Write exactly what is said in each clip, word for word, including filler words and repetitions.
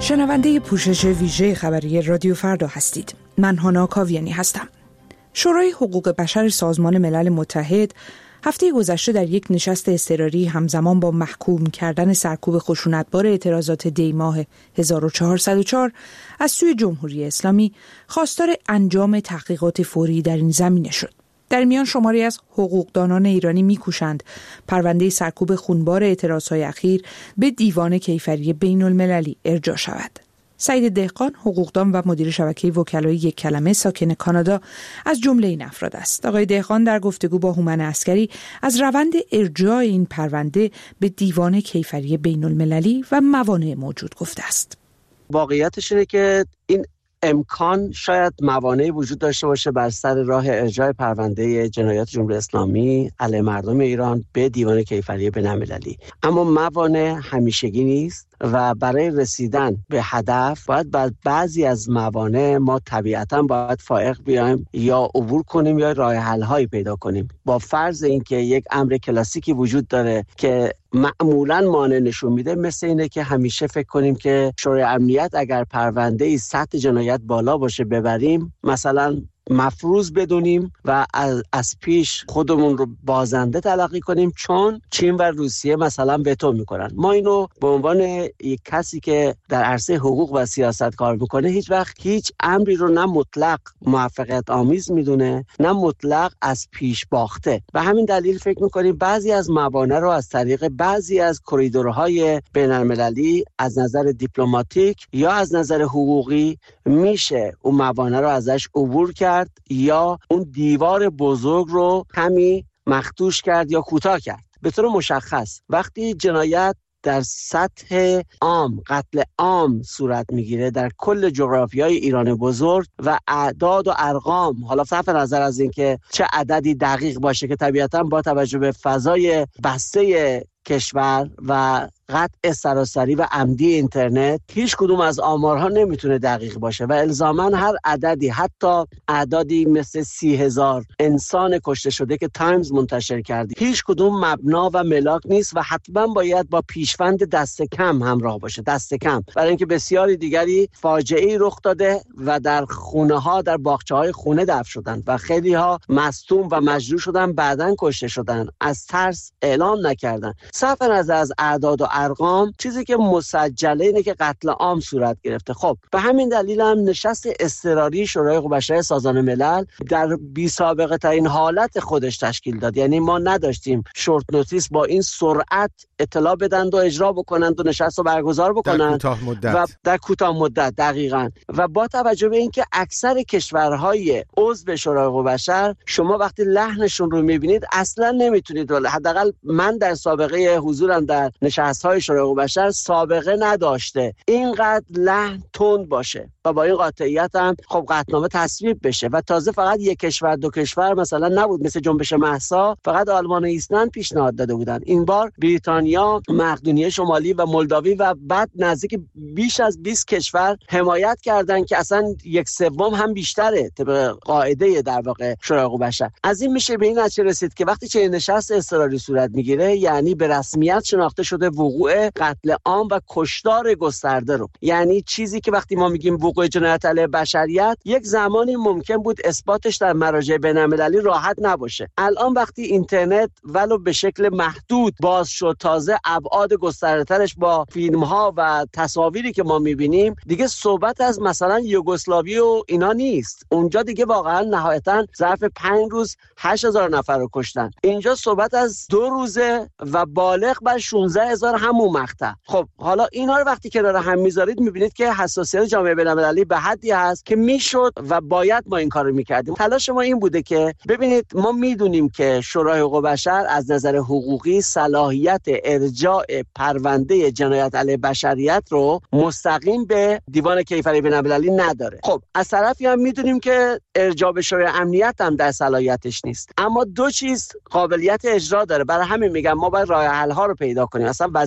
شنونده پوشش ویژه خبری رادیو فردا هستید. من هانا کاویانی هستم. شورای حقوق بشر سازمان ملل متحد هفته گذشته در یک نشست اضطراری همزمان با محکوم کردن سرکوب خشونتبار اعتراضات دی ماه هزار و چهارصد و چهار از سوی جمهوری اسلامی خواستار انجام تحقیقات فوری در این زمینه شد. در میان شماری از حقوقدانان ایرانی می‌کوشند پرونده سرکوب خونبار اعتراضهای اخیر به دیوان کیفری بین المللی ارجاع شود. سعید دهقان، حقوقدان و مدیر شبکه وکلای یک کلمه ساکن کانادا، از جمله این افراد است. آقای دهقان در گفتگو با هومن عسکری از روند ارجاع این پرونده به دیوان کیفری بین المللی و موانع موجود گفته است. واقعیتش اینه که این امکان شاید موانعی وجود داشته باشه بر سر راه ارجاع پرونده جنایات جمهوری اسلامی علیه مردم ایران به دیوان کیفری بین‌المللی، اما موانع همیشگی نیست و برای رسیدن به هدف باید بعد بعضی از موانع ما طبیعتاً باید فائق بیایم یا عبور کنیم یا راه حل هایی پیدا کنیم، با فرض اینکه یک امر کلاسیکی وجود داره که معمولاً مانع نشون میده، مثل اینه که همیشه فکر کنیم که شورای امنیت اگر پرونده ای سطح جنایت بالا باشه ببریم، مثلا مفروض بدونیم و از, از پیش خودمون رو بازنده تلقی کنیم، چون چین و روسیه مثلا وتو میکنن. ما اینو به عنوان یک کسی که در عرصه حقوق و سیاست کار میکنه هیچ وقت هیچ امری رو نه مطلق موفقیت آمیز میدونه نه مطلق از پیش باخته. و همین دلیل فکر میکنیم بعضی از موانع رو از طریق بعضی از کریدورهای بین المللی از نظر دیپلماتیک یا از نظر حقوقی میشه اون موانع رو ازش عبور کرد یا اون دیوار بزرگ رو کمی مخدوش کرد یا کوتاه کرد. به طور مشخص وقتی جنایت در سطح عام، قتل عام صورت میگیره در کل جغرافیای ایران بزرگ و اعداد و ارقام، حالا صرف نظر از اینکه چه عددی دقیق باشه که طبیعتاً با توجه به فضای بسته کشور و قطع سراسری و عمدی اینترنت هیچ کدوم از آمارها نمیتونه دقیق باشه و الزاماً هر عددی، حتی اعدادی مثل سی هزار انسان کشته شده که تایمز منتشر کرده، هیچ کدوم مبنا و ملاک نیست و حتما باید با پیشوند دست کم همراه باشه، دست کم، برای اینکه بسیاری دیگری فاجعه‌ای رخ داده و در خونه ها، در باغچه های خونه دفن شدن و خیلی ها مصدوم و مجروح شدن، بعداً کشته شدن، از ترس اعلام نکردن. صرف نظر از اعداد و ارقام، چیزی که مسجله اینه که قتل عام صورت گرفته. خب به همین دلیل هم نشست اضطراری شورای حقوق بشر سازمان ملل در بی سابقه ترین حالت خودش تشکیل داد. یعنی ما نداشتیم شورت نوتیس با این سرعت اطلاع بدند و اجرا بکنند و نشست رو برگزار بکنند در کوتاه مدت و در کوتاه مدت دقیقاً. و با توجه به اینکه اکثر کشورهای عضو شورای حقوق بشر شما وقتی لحنشون رو میبینید اصلا نمیتونید، حداقل من در سابقه حضورم در نشست‌های شورای حقوق بشر سابقه نداشته اینقدر لحن تند باشه و با این قاطعیت هم خب قطعنامه تصویب بشه. و تازه فقط یک کشور دو کشور مثلا نبود، مثل جنبش مهسا فقط آلمان و ایسلند پیشنهاد داده بودن، این بار بریتانیا، مقدونیه شمالی و مولداوی و بعد نزدیک بیش از بیست کشور حمایت کردن که اصلا یک سوم هم بیشتره طبق قاعده در واقع شورای حقوق بشر. از این میشه به این نتیجه رسید که وقتی چه نشست اضطراری صورت میگیره، یعنی به رسمیت شناخته شده وقوع قتل عام و کشتار گسترده رو، یعنی چیزی که وقتی ما میگیم وقوع جنایت علیه بشریت یک زمانی ممکن بود اثباتش در مراجع بین‌المللی راحت نباشه. الان وقتی اینترنت ولو به شکل محدود باز شد، تازه ابعاد گسترده‌ترش با فیلم‌ها و تصاویری که ما می‌بینیم، دیگه صحبت از مثلا یوگسلاوی و اینا نیست. اونجا دیگه واقعا نهایتاً ظرف پنج روز هشت هزار نفر رو کشتن. اینجا صحبت از دو روزه و بالغ بر شانزده هزار همون مقطع. خب حالا اینا رو وقتی کنار هم میذارید می‌بینید که حساسیت جامعه بین‌المللی به حدی هست که میشد و باید ما این کارو می‌کردیم. تلاش ما این بوده که ببینید، ما میدونیم که شورای حقوق بشر از نظر حقوقی صلاحیت ارجاع پرونده جنایت علیه بشریت رو مستقیم به دیوان کیفری بین‌المللی نداره. خب از طرفی هم میدونیم که ارجاع به شورای امنیت هم در صلاحیتش نیست، اما دو چیز قابلیت اجرا داره. برای همین میگم ما باید راه حل ها رو پیدا کنیم. اصلا وظیفه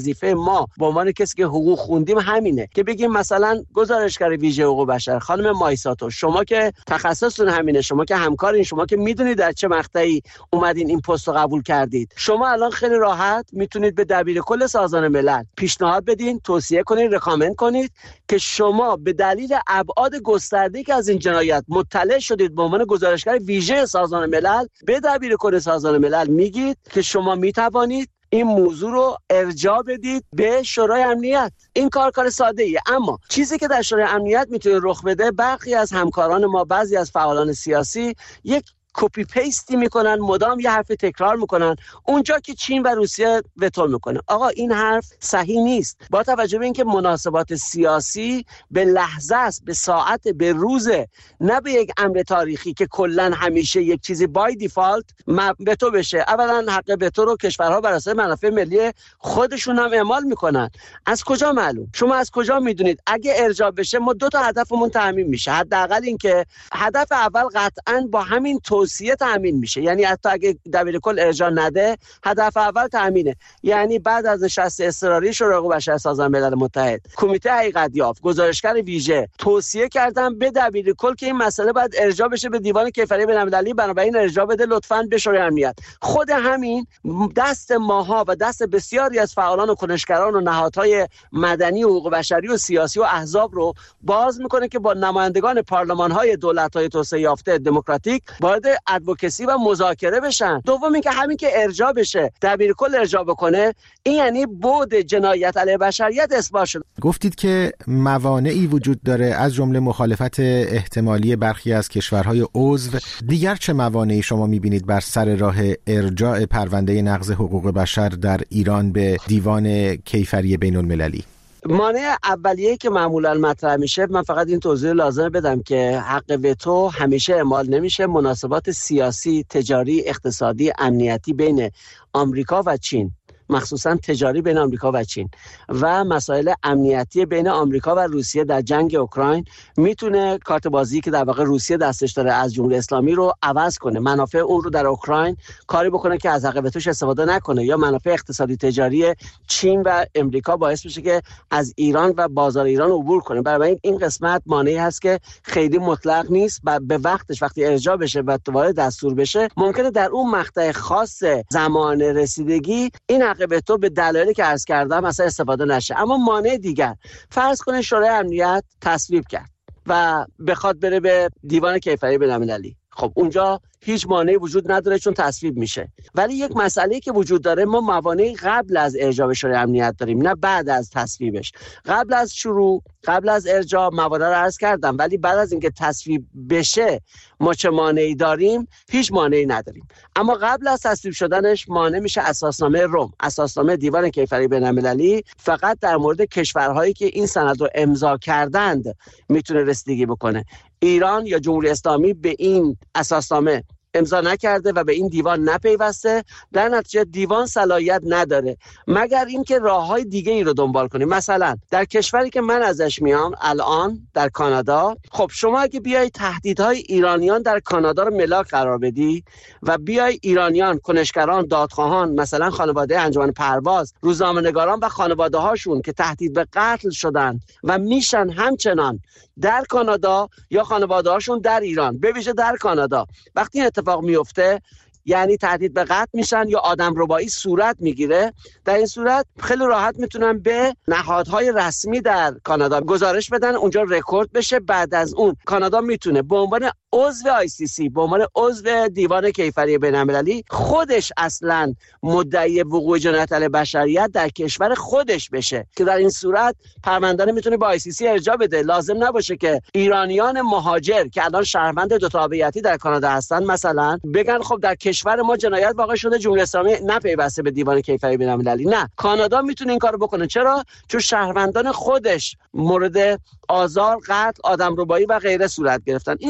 وظیفه ما به عنوان کسی که حقوق خوندیم همینه که بگیم مثلا گزارشگر ویژه حقوق بشر خانم مایساتو، شما که تخصصتون همینه، شما که همکارین، شما که میدونید در چه مقطعی اومدین این پست رو قبول کردید، شما الان خیلی راحت میتونید به دبیر کل سازمان ملل پیشنهاد بدین، توصیه کنید، رکامند کنید که شما به دلیل ابعاد گسترده‌ای که از این جنایت مطلع شدید به عنوان گزارشگر ویژه سازمان ملل، به دبیر کل سازمان ملل میگید که شما میتوانید این موضوع رو ارجاع بدید به شورای امنیت. این کار کار ساده ایه، اما چیزی که در شورای امنیت میتونه رخ بده، برخی از همکاران ما، بعضی از فعالان سیاسی یک کپی پیستی میکنن، مدام یه حرف تکرار میکنن اونجا که چین و روسیه وتو میکنه. آقا این حرف صحیح نیست. با توجه به اینکه مناسبات سیاسی به لحظه است، به ساعت، به روزه، نه به یک امر تاریخی که کلا همیشه یک چیزی بای دیفالت وتو بشه. اولا حق وتو رو کشورها بر اساس منافع ملی خودشون هم اعمال میکنن. از کجا معلوم؟ شما از کجا میدونید اگه ارجاع بشه ما دو تا هدفمون تامین میشه؟ حداقل اینکه هدف اول قطعاً با همین توصیه تامین میشه، یعنی حتی اگه دبیر کل ارجاع نده هدف اول تامینه. یعنی بعد از نشست اضطراری شورای حقوق بشر سازمان ملل متحد، کمیته حقیقت یافت، گزارشگر ویژه توصیه کردن به دبیر کل که این مسئله باید ارجاع بشه به دیوان کیفری بین‌المللی، بنابراین ارجاع بده لطفاً به شورای امنیت. خود همین دست ماها و دست بسیاری از فعالان و کنشگران و نهادهای مدنی و حقوق بشری و سیاسی و احزاب رو باز میکنه که با نمایندگان پارلمان‌های دولت‌های توسعه یافته دموکراتیک وارد ادوکسی و مذاکره بشن. دوم اینکه همین که ارجاع بشه، دبیر کل ارجاع بکنه، این یعنی بعد جنایت علیه بشریت اثبات شد. گفتید که موانعی وجود داره، از جمله مخالفت احتمالی برخی از کشورهای عضو. دیگر چه موانعی شما می‌بینید بر سر راه ارجاع پرونده نقض حقوق بشر در ایران به دیوان کیفری بین‌المللی؟ مانع اولیه‌ای که معمولا مطرح میشه، من فقط این توضیح لازمه بدم که حق وتو همیشه اعمال نمیشه. مناسبات سیاسی، تجاری، اقتصادی، امنیتی بین آمریکا و چین، مخصوصا تجاری بین آمریکا و چین و مسائل امنیتی بین آمریکا و روسیه در جنگ اوکراین میتونه کارت بازی که در واقع روسیه دستش داره از جمهوری اسلامی رو عوض کنه، منافع اون رو در اوکراین کاری بکنه که از حق وتوش استفاده نکنه، یا منافع اقتصادی تجاری چین و امریکا باعث بشه که از ایران و بازار ایران عبور کنه. برای این قسمت مانعی هست که خیلی مطلق نیست و به وقتش وقتی ارجاع بشه و وارد دستور بشه، ممکنه در اون مقطع خاص زمان رسیدگی این به تو به دلایلی که عرض کردم مثلا استفاده نشه. اما مانع دیگر، فرض کنه شورای امنیت تصویب کرد و بخواد بره به دیوان کیفری بین‌المللی، خب اونجا هیچ مانعی وجود نداره چون تصویب میشه. ولی یک مسئله که وجود داره، ما موانعی قبل از ارجاع به شورای امنیت داریم، نه بعد از تصویبش. قبل از شروع، قبل از ارجاع موانع رو عرض کردم، ولی بعد از اینکه تصویب بشه ما چه مانعی داریم؟ هیچ مانعی نداریم. اما قبل از تصویب شدنش مانع میشه اساسنامه روم. اساسنامه دیوان کیفری بین‌المللی فقط در مورد کشورهایی که این سند رو امضا کردند میتونه رسیدگی بکنه. ایران یا جمهوری اسلامی به این اساسنامه امضا نکرده و به این دیوان نپیوسته، در نتیجه دیوان صلاحیت نداره مگر اینکه راههای دیگه ای رو دنبال کنیم. مثلا در کشوری که من ازش میام الان، در کانادا، خب شما اگه بیای تهدیدهای ایرانیان در کانادا رو ملاک قرار بدی و بیای ایرانیان، کنشگران، دادخواهان، مثلا خانواده انجمن پرواز، روزنامه‌نگاران و خانواده هاشون که تهدید به قتل شدن و میشن همچنان در کانادا یا خانواده هاشون در ایران، به ویژه در کانادا، وقتی اتفاق میفته یعنی تهدید به قتل میشن یا آدمربایی صورت میگیره، در این صورت خیلی راحت میتونن به نهادهای رسمی در کانادا گزارش بدن، اونجا رکورد بشه. بعد از اون کانادا میتونه به عنوان عضو آی سی سی، به عنوان عضو دیوان کیفری بین‌المللی، خودش اصلا مدعی وقوع جنایت علیه بشریت در کشور خودش بشه که در این صورت پرونده میتونه به آی سی سی ارجاع بده. لازم نباشه که ایرانیان مهاجر که الان شهروند دو تابعیتی در کانادا هستن مثلا بگن خب در کشور ما جنایت واقع شده، جمهوری اسلامی نپیوسته به دیوان کیفری بین‌المللی. نه، کانادا میتونه این کارو بکنه. چرا؟ چون شهروندان خودش مورد آزار، قتل، آدمربایی و غیره صورت گرفتن. این اتفاق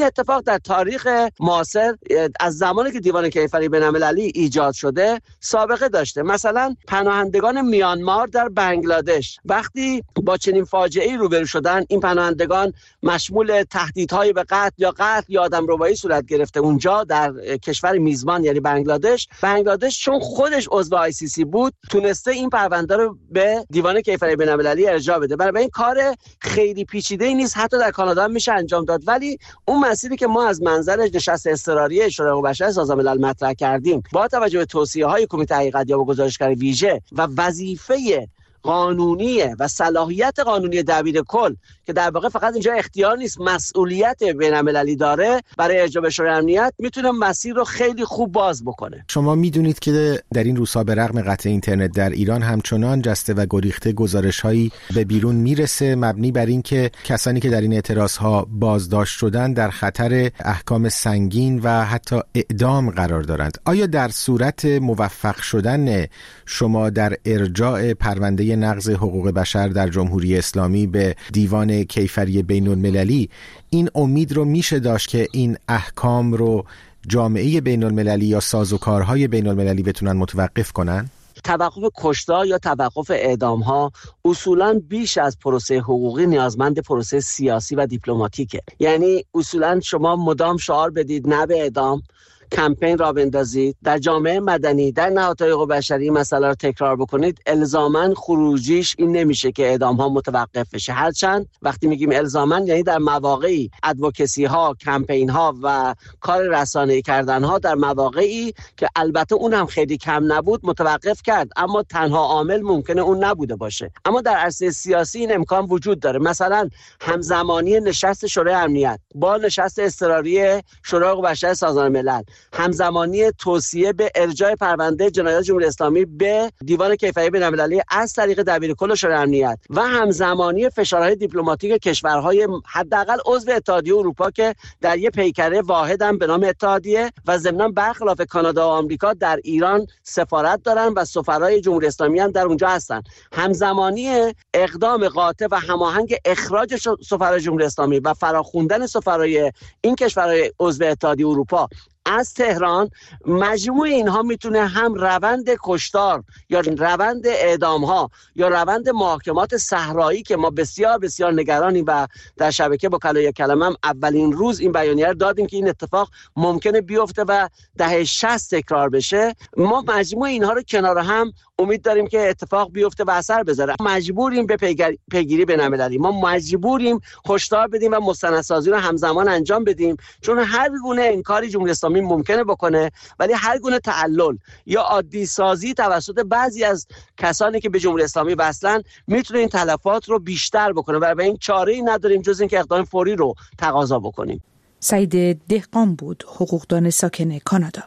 در تاریخ معاصر از زمانی که دیوان کیفری بین‌المللی ایجاد شده سابقه داشته. مثلا پناهندگان میانمار در بنگلادش وقتی با چنین فاجعه‌ای روبرو شدن، این پناهندگان مشمول تهدیدهای به قتل یا قتل یا آدمربایی صورت گرفته اونجا در کشور میزبان یعنی بنگلادش. بنگلادش چون خودش عضو آی سی سی بود تونسته این پرونده رو به دیوان کیفری بین‌المللی ارجاع بده. برای این کار خیلی پیچیده‌ای نیست، حتی در کانادا هم میشه انجام داد. ولی اون مسئله که ما از منظر نشست اضطراری شورای حقوق بشر سازمان ملل مطرح کردیم با توجه به توصیه‌های کمیته حقیقت یا گزارشگر ویژه و وظیفه قانونی و صلاحیت قانونی دبیر کل که در واقع فقط اینجا اختیار نیست، مسئولیت بین‌المللی داره برای ارجاع به شورای امنیت، میتونه مسیر رو خیلی خوب باز بکنه. شما میدونید که در این روزها به رغم قطع اینترنت در ایران همچنان جسته و گریخته گزارش‌هایی به بیرون میرسه مبنی بر این که کسانی که در این اعتراضها بازداشت شدن در خطر احکام سنگین و حتی اعدام قرار دارند. آیا در صورت موفق شدن شما در ارجاع پرونده نقض حقوق بشر در جمهوری اسلامی به دیوان کیفری بین المللی این امید رو میشه داشت که این احکام رو جامعه بین المللی یا سازوکارهای بین المللی بتونن متوقف کنن؟ توقف کشتار یا توقف اعدام ها اصولاً بیش از پروسه حقوقی نیازمند پروسه سیاسی و دیپلماتیکه. یعنی اصولاً شما مدام شعار بدید نه به اعدام، کمپین را بندازید، در جامعه مدنی در نهادهای حقوق بشری مسئله رو تکرار بکنید، الزاماً خروجیش این نمیشه که اعدام ها متوقف بشه. هرچند وقتی میگیم الزاماً یعنی در مواقعی ادوکسی ها، کمپین ها و کار رسانه‌ای کردن ها در مواقعی که البته اون هم خیلی کم نبود متوقف کرد، اما تنها عامل ممکنه اون نبوده باشه. اما در عرصه سیاسی این امکان وجود داره. مثلا همزمانی نشست شورای امنیت با نشست اضطراری شورای حقوق بشر سازمان ملل، همزمانی توصیه به ارجاع پرونده جنایات جمهوری اسلامی به دیوان کیفری بین‌المللی از طریق دبیر کل شورای امنیت و همزمانی فشارهای دیپلماتیک کشورهای حداقل عضو اتحادیه اروپا که در یک پیکره واحد هم به نام اتحادیه و ضمناً برخلاف کانادا و آمریکا در ایران سفارت دارن و سفرای جمهوری اسلامی هم در اونجا هستن. همزمانی اقدام قاطع و هماهنگ اخراج سفرای جمهوری اسلامی و فراخوندن سفرای این کشورهای عضو اتحادیه اروپا از تهران، مجموع اینها میتونه هم روند کشتار یا روند اعدام ها یا روند محاکمات صحرایی که ما بسیار بسیار نگرانیم و در شبکه با کلای کلمه هم اولین روز این بیانیه رو دادیم که این اتفاق ممکنه بیفته و دهه شصت تکرار بشه، ما مجموع اینها رو کنار هم امید داریم که اتفاق بیفته و اثر بذاره. مجبوریم به پیگیری بین‌المللی، ما مجبوریم هشدار بدیم و مستندسازی رو همزمان انجام بدیم، چون هر گونه انکاری جمهوری اسلامی ممکنه بکنه ولی هر گونه تعلل یا عادی سازی توسط بعضی از کسانی که به جمهوری اسلامی وصلن میتونه این تلفات رو بیشتر بکنه و به این چاره‌ای نداریم جز اینکه اقدام فوری رو تقاضا بکنیم. سعید دهقان بود، حقوقدان ساکن کانادا.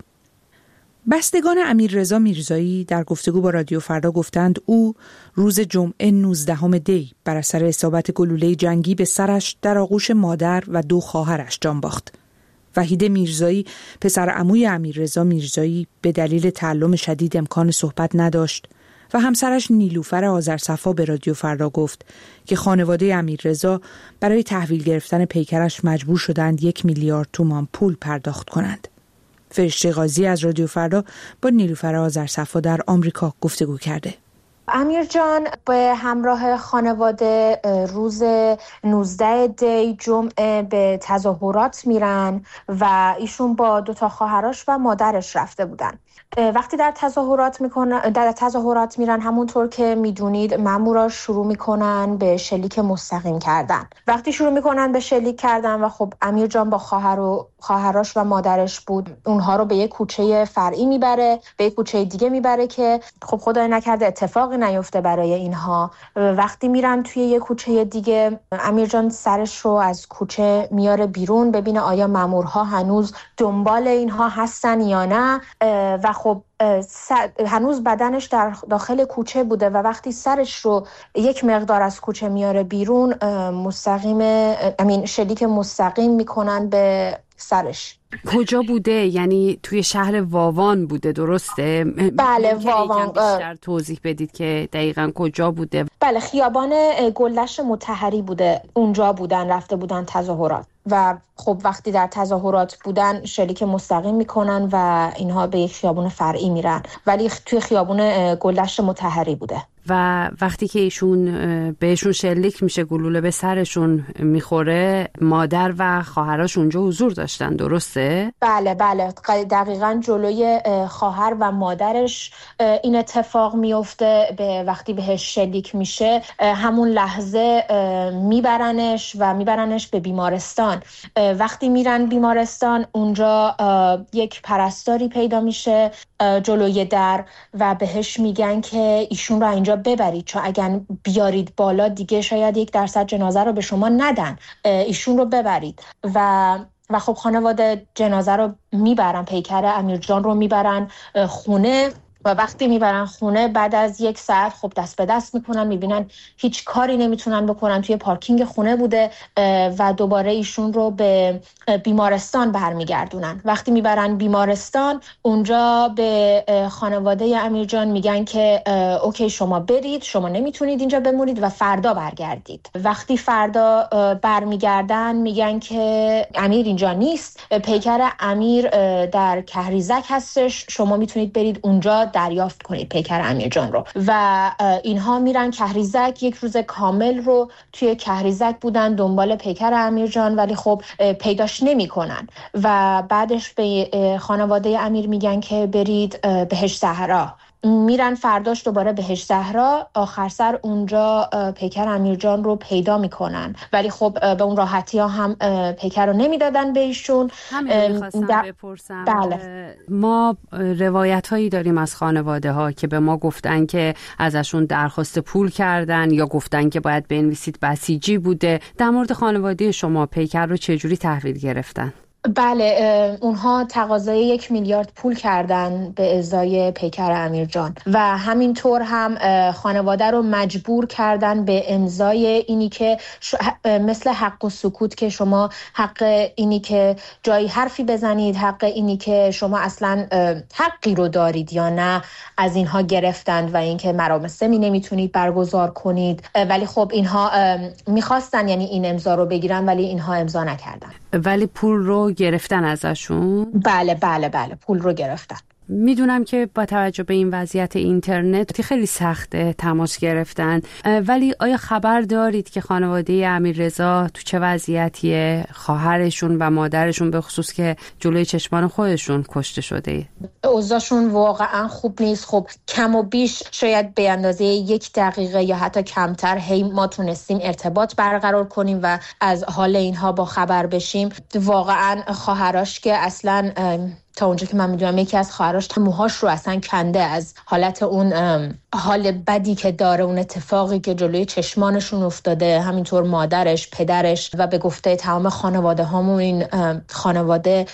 بستگان امیررضا میرزایی در گفتگو با رادیو فردا گفتند او روز جمعه نوزدهم دی بر اثر اصابت گلوله جنگی به سرش در آغوش مادر و دو خواهرش جان باخت. وحید میرزایی پسر عموی امیررضا میرزایی به دلیل تعلم شدید امکان صحبت نداشت و همسرش نیلوفر آذرصفا به رادیو فردا گفت که خانواده امیررضا برای تحویل گرفتن پیکرش مجبور شدند یک میلیارد تومان پول پرداخت کنند. فرشته قاضی از رادیو فردا با نیلوفر آذرصفا در آمریکا گفتگو کرده. امیر جان به همراه خانواده روز نوزده دی جمعه به تظاهرات میرن و ایشون با دو تا خواهرش و مادرش رفته بودن. وقتی در تظاهرات میکنن در تظاهرات میرن همونطور که میدونید مامورا شروع میکنن به شلیک مستقیم کردن. وقتی شروع میکنن به شلیک کردن و خب امیر جان با خواهر و خواهرش و مادرش بود، اونها رو به یک کوچه فرعی میبره، به یک کوچه دیگه میبره که خب خدای نکرده اتفاقی نیفته برای اینها. وقتی میرن توی یک کوچه دیگه امیر جان سرش رو از کوچه میاره بیرون ببینه آیا مامورها هنوز دنبال اینها هستن یا نه و خب هنوز بدنش در داخل کوچه بوده و وقتی سرش رو یک مقدار از کوچه میاره بیرون مستقیم امین شلیک مستقیم میکنن به سرش. کجا بوده؟ یعنی توی شهر واوان بوده، درسته؟ بله واوان. بیشتر توضیح بدید که دقیقاً کجا بوده؟ بله خیابان گلدشت مطهری بوده، اونجا بودن، رفته بودن تظاهرات و خب وقتی در تظاهرات بودن شلیک مستقیم میکنن و اینها به یک خیابون فرعی میرن، ولی توی خیابون گلدشت مطهری بوده. و وقتی که ایشون بهشون شلیک میشه، گلوله به سرشون میخوره، مادر و خواهرش اونجا حضور داشتن، درسته؟ بله بله دقیقاً جلوی خواهر و مادرش این اتفاق میفته. به وقتی بهش شلیک میشه همون لحظه میبرنش و میبرنش به بیمارستان. وقتی میرن بیمارستان اونجا یک پرستاری پیدا میشه جلوی در و بهش میگن که ایشون رو اینجا ببرید، چون اگر بیارید بالا دیگه شاید یک درصد جنازه رو به شما ندن، ایشون رو ببرید. و و خب خانواده جنازه رو میبرن، پیکر امیرجان رو میبرن خونه و وقتی میبرن خونه بعد از یک ساعت خب دست به دست میکنن، میبینن هیچ کاری نمیتونن بکنن، توی پارکینگ خونه بوده و دوباره ایشون رو به بیمارستان برمیگردونن. وقتی میبرن بیمارستان اونجا به خانواده امیرجان میگن که اوکی شما برید، شما نمیتونید اینجا بمونید و فردا برگردید. وقتی فردا برمیگردن میگن که امیر اینجا نیست، پیکر امیر در کهریزک هستش، شما میتونید برید اونجا دریافت کنید پیکر امیرجان رو. و اینها میرن کهریزک، یک روز کامل رو توی کهریزک بودن دنبال پیکر امیرجان، ولی خب پیداش نمی کنن و بعدش به خانواده امیر میگن که برید بهشت زهرا. میرن فرداش دوباره بهشت زهرا، آخر سر اونجا پیکر امیرجان رو پیدا میکنن، ولی خب به اون راحتی ها هم پیکر رو نمیدادن بهشون. همین میخواستم در... بپرسم. بله. ما روایت هایی داریم از خانواده ها که به ما گفتن که ازشون درخواست پول کردن یا گفتن که باید بنویسید بسیجی بوده. در مورد خانواده شما پیکر رو چجوری تحویل گرفتن؟ بله اونها تقاضای یک میلیارد پول کردن به ازای پیکر امیرجان و همینطور هم خانواده رو مجبور کردن به امضای اینی که مثل حق و سکوت که شما حق اینی که جایی حرفی بزنید، حق اینی که شما اصلا حقی رو دارید یا نه از اینها گرفتند و اینکه مراسمی نمیتونید برگزار کنید. ولی خب اینها میخواستن یعنی این امضا رو بگیرن ولی اینها امضا نکردن. ولی پول رو گرفتن ازشون؟ بله بله بله پول رو گرفتن. میدونم که با توجه به این وضعیت اینترنت خیلی سخته تماس گرفتن، ولی آیا خبر دارید که خانواده امیررضا تو چه وضعیتیه؟ خواهرشون و مادرشون به خصوص که جلوی چشمان خودشون کشته شده. اوضاعشون واقعا خوب نیست. خب کم و بیش شاید به اندازه یک دقیقه یا حتی کمتر هی ما تونستیم ارتباط برقرار کنیم و از حال اینها با خبر بشیم. واقعا خواهراش که اصلا تا اونجا که من میدونم یکی از خواهراش موهاش رو اصلا کنده از حالت اون حال بدی که داره، اون اتفاقی که جلوی چشمانشون افتاده. همینطور مادرش، پدرش و به گفته تمام خانواده هامون این خانواده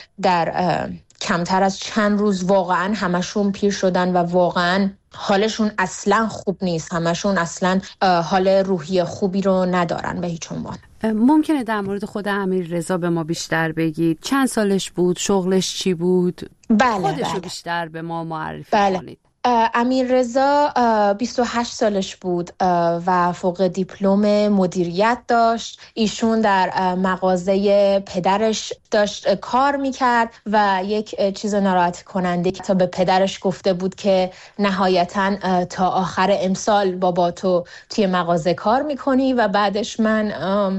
در کمتر از چند روز واقعا همشون پیر شدن و واقعا حالشون اصلا خوب نیست. همشون اصلا حال روحی خوبی رو ندارن به هیچ عنوان. ممکنه در مورد خود امیررضا به ما بیشتر بگید؟ چند سالش بود؟ شغلش چی بود؟ بله خودشو بله. بیشتر به ما معرفی بله. کنید. امیررضا بیست و هشت سالش بود و فوق دیپلم مدیریت داشت. ایشون در مغازه پدرش داشت کار میکرد و یک چیز ناراحت کننده تا به پدرش گفته بود که نهایتاً تا آخر امسال بابا تو توی مغازه کار میکنی و بعدش من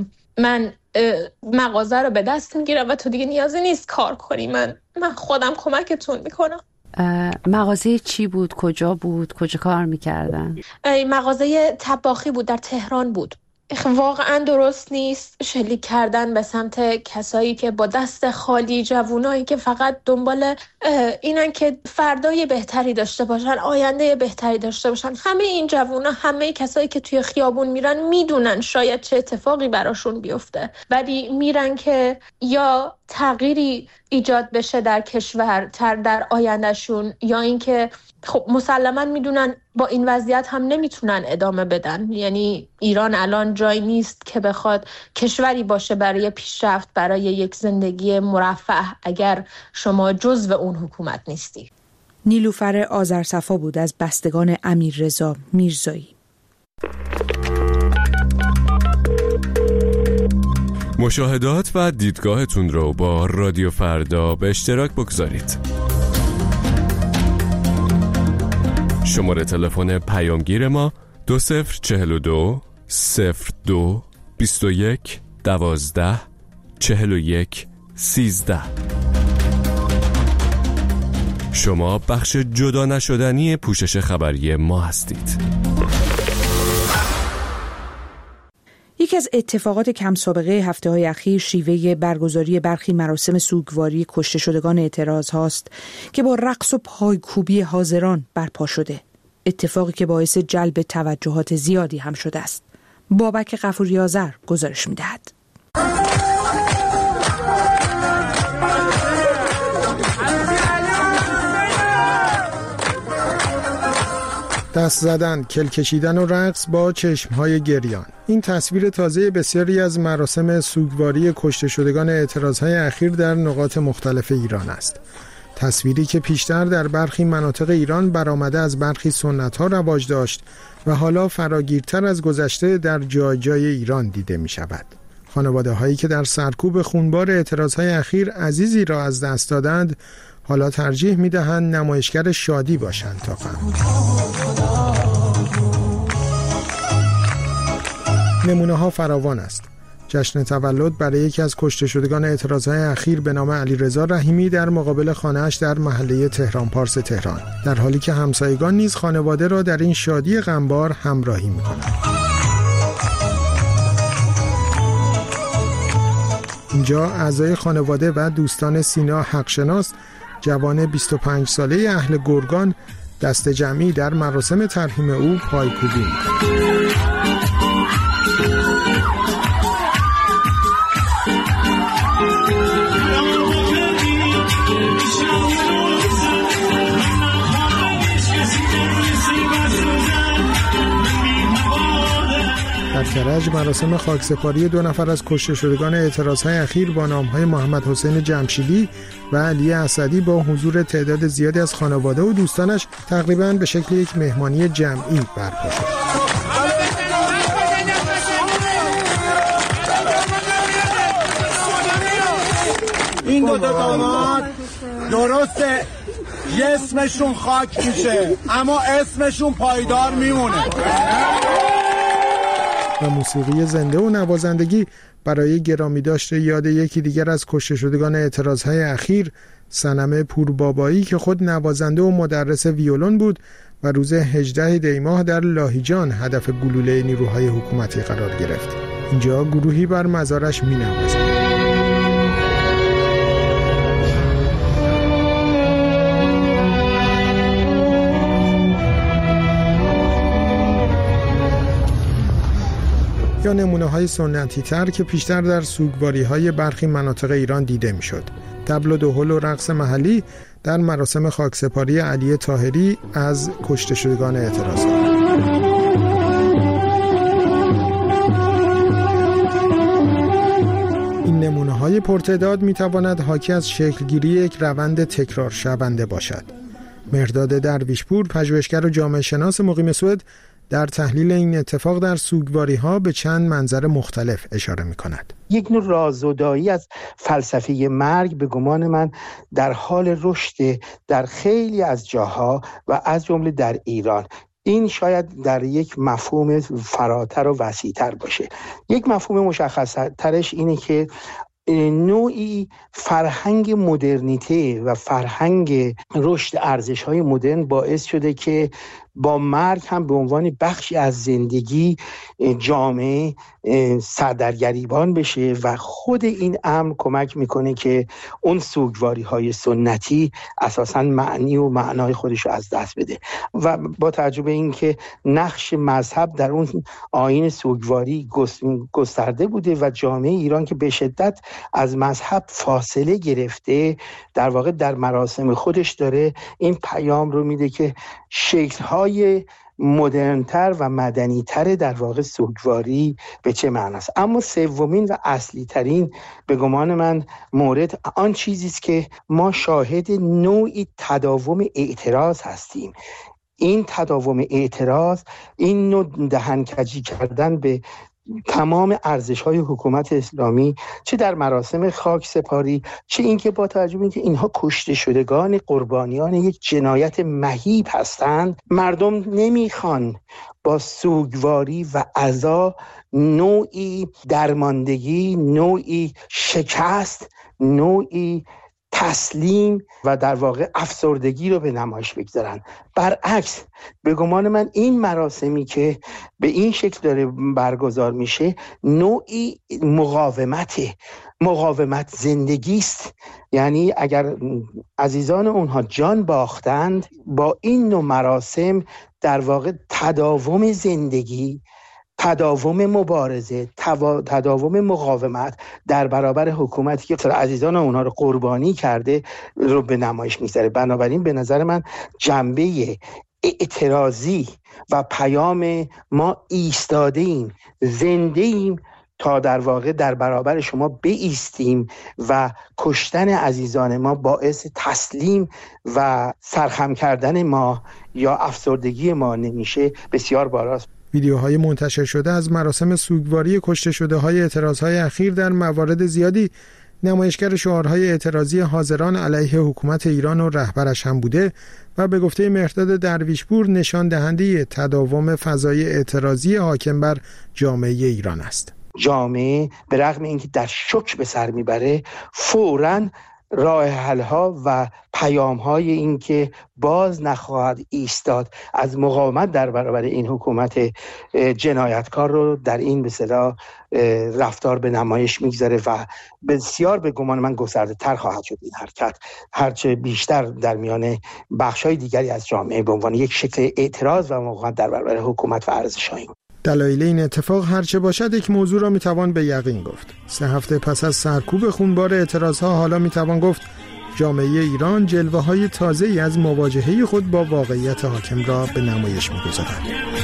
من مغازه رو به دست میگیرم و تو دیگه نیازی نیست کار کنی، من من خودم کمکتون میکنم. مغازه چی بود؟ کجا بود؟ کجا کار میکردن؟ مغازه طباخی بود، در تهران بود. واقعا درست نیست شلیک کردن به سمت کسایی که با دست خالی، جوونایی که فقط دنبال اینن که فردای بهتری داشته باشن، آینده بهتری داشته باشن. همه این جوونا، همه کسایی که توی خیابون میرن میدونن شاید چه اتفاقی براشون بیفته، ولی میرن که یا تغییری ایجاد بشه در کشور در آیندهشون، یا اینکه خب مسلماً میدونن با این وضعیت هم نمیتونن ادامه بدن. یعنی ایران الان جایی نیست که بخواد کشوری باشه برای پیشرفت، برای یک زندگی مرفه اگر شما جزو اون حکومت نیستی. نیلوفر آذرصفا بود از بستگان امیررضا میرزایی. مشاهدات و دیدگاهتون رو با رادیو فردا به اشتراک بگذارید. شماره تلفن پیامگیر ما دو صفر چهل و دو صفر دو بیست و یک دوازده چهل و یک سیزده. شما بخش جدا نشدنی پوشش خبری ما هستید. یکی از اتفاقات کم سابقه هفته های اخیر شیوه برگزاری برخی مراسم سوگواری کشته شدگان اعتراض هاست که با رقص و پایکوبی حاضران برپا شده. اتفاقی که باعث جلب توجهات زیادی هم شده است. بابک غفوری آذر گزارش می‌دهد. دست زدن، کل کشیدن و رقص با چشمهای گریان. این تصویر تازه بسیاری از مراسم سوگواری کشته شدگان اعتراضهای اخیر در نقاط مختلف ایران است. تصویری که پیشتر در برخی مناطق ایران برآمده از برخی سنت‌ها رواج داشت و حالا فراگیرتر از گذشته در جای جای ایران دیده می شود. خانواده هایی که در سرکوب خونبار اعتراضهای اخیر عزیزی را از دست دادند، حالا ترجیح می دهند نمایشگر شادی باشند تا غم. نمونه ها فراوان است. جشن تولد برای یکی از کشته شدگان اعتراضهای اخیر به نام علیرضا رحیمی در مقابل خانه‌اش در محله تهران پارس تهران، در حالی که همسایگان نیز خانواده را در این شادی غمبار همراهی می‌کنند. اینجا اعضای خانواده و دوستان سینا حقشناس، جوان بیست و پنج ساله اهل گرگان، دست جمعی در مراسم ترحیم او پایکوبی می‌کنند. در کرج مراسم خاکسپاری دو نفر از کشته شدگان اعتراضهای اخیر با نام‌های محمد حسین جمشیدی و علی اسدی با حضور تعداد زیادی از خانواده و دوستانش تقریباً به شکل یک مهمانی جمعی برپا شد. این دو تا داماد درسته یه اسمشون خاک میشه اما اسمشون پایدار میمونه. و موسیقی زنده و نوازندگی برای گرامی داشته یاد یکی دیگر از کشته شدگان اعتراضهای اخیر، صنم پوربابایی که خود نوازنده و مدرس ویولون بود و روز هجدهم دی ماه در لاهیجان هدف گلوله نیروهای حکومتی قرار گرفت. اینجا گروهی بر مزارش می نوازند. یا نمونه های سنتی تر که پیشتر در سوگواری های برخی مناطق ایران دیده می شد. طبل و دهل و رقص محلی در مراسم خاکسپاری علی طاهری از کشته شدگان اعتراضات. این نمونه های پرتعداد می تواند حاکی از شکلگیری یک روند تکرار شونده باشد. مهرداد درویشپور، پژوهشگر و جامعه شناس مقیم سوئد، در تحلیل این اتفاق در سوگواری‌ها به چند منظر مختلف اشاره می‌کند. یک نوع رازودایی از فلسفه مرگ به گمان من در حال رشد در خیلی از جاها و از جمله در ایران. این شاید در یک مفهوم فراتر و وسیع‌تر باشه. یک مفهوم مشخص‌ترش اینه که نوعی فرهنگ مدرنیته و فرهنگ رشد ارزش‌های مدرن باعث شده که با مرگ هم به عنوان بخشی از زندگی جامعه سردرگریبان بشه و خود این امر کمک میکنه که اون سوگواری های سنتی اساساً معنی و معنای خودش رو از دست بده. و با توجه به این که نقش مذهب در اون آیین سوگواری گسترده بوده و جامعه ایران که به شدت از مذهب فاصله گرفته، در واقع در مراسم خودش داره این پیام رو میده که شکل‌های مدرن‌تر و مدنی‌تر در واقع سوگواری به چه معنی است. اما سومین و اصلی ترین به گمان من مورد آن چیزی است که ما شاهد نوعی تداوم اعتراض هستیم. این تداوم اعتراض، این نوع دهنکجی کردن به تمام ارزش‌های حکومت اسلامی، چه در مراسم خاک سپاری، چه اینکه با توجه به اینکه اینها کشته شدگان قربانیان یک جنایت مهیب هستند، مردم نمیخوان با سوگواری و عزا نوعی درماندگی، نوعی شکست، نوعی تسلیم و در واقع افسردگی رو به نمایش بگذارن. برعکس به گمان من این مراسمی که به این شکل داره برگزار میشه نوعی مقاومته، مقاومت زندگی است. یعنی اگر عزیزان اونها جان باختند، با این نوع مراسم در واقع تداوم زندگی، تداوم مبارزه، تداوم مقاومت در برابر حکومتی که عزیزان اونها رو قربانی کرده رو به نمایش می‌گذاره. بنابراین به نظر من جنبه اعتراضی و پیام ما ایستاده ایم، زنده ایم تا در واقع در برابر شما بایستیم و کشتن عزیزان ما باعث تسلیم و سرخم کردن ما یا افسردگی ما نمیشه، بسیار بالاست. ویدیوهای منتشر شده از مراسم سوگواری کشته شده های اعتراضهای اخیر در موارد زیادی نمایشگر شعارهای اعتراضی حاضران علیه حکومت ایران و رهبرش هم بوده و به گفته مهرداد درویشپور نشان دهنده تداوم فضای اعتراضی حاکم بر جامعه ایران است. جامعه به رغم اینکه در شوک به سر میبره، فوراً راه حل‌ها و پیام‌های این که باز نخواهد ایستاد از مقاومت در برابر این حکومت جنایتکار رو در این به اصطلاح رفتار به نمایش میگذاره و بسیار به گمان من گسترده تر خواهد شد این حرکت، هرچه بیشتر در میان بخش‌های دیگری از جامعه به عنوان یک شکل اعتراض و مقاومت در برابر حکومت و ارزش‌های دلایل این اتفاق هرچه باشد یک موضوع را میتوان به یقین گفت. سه هفته پس از سرکوب خونبار اعتراضها حالا میتوان گفت جامعه ایران جلوه‌های تازه‌ای از مواجهه خود با واقعیت حاکم را به نمایش می‌گذارد.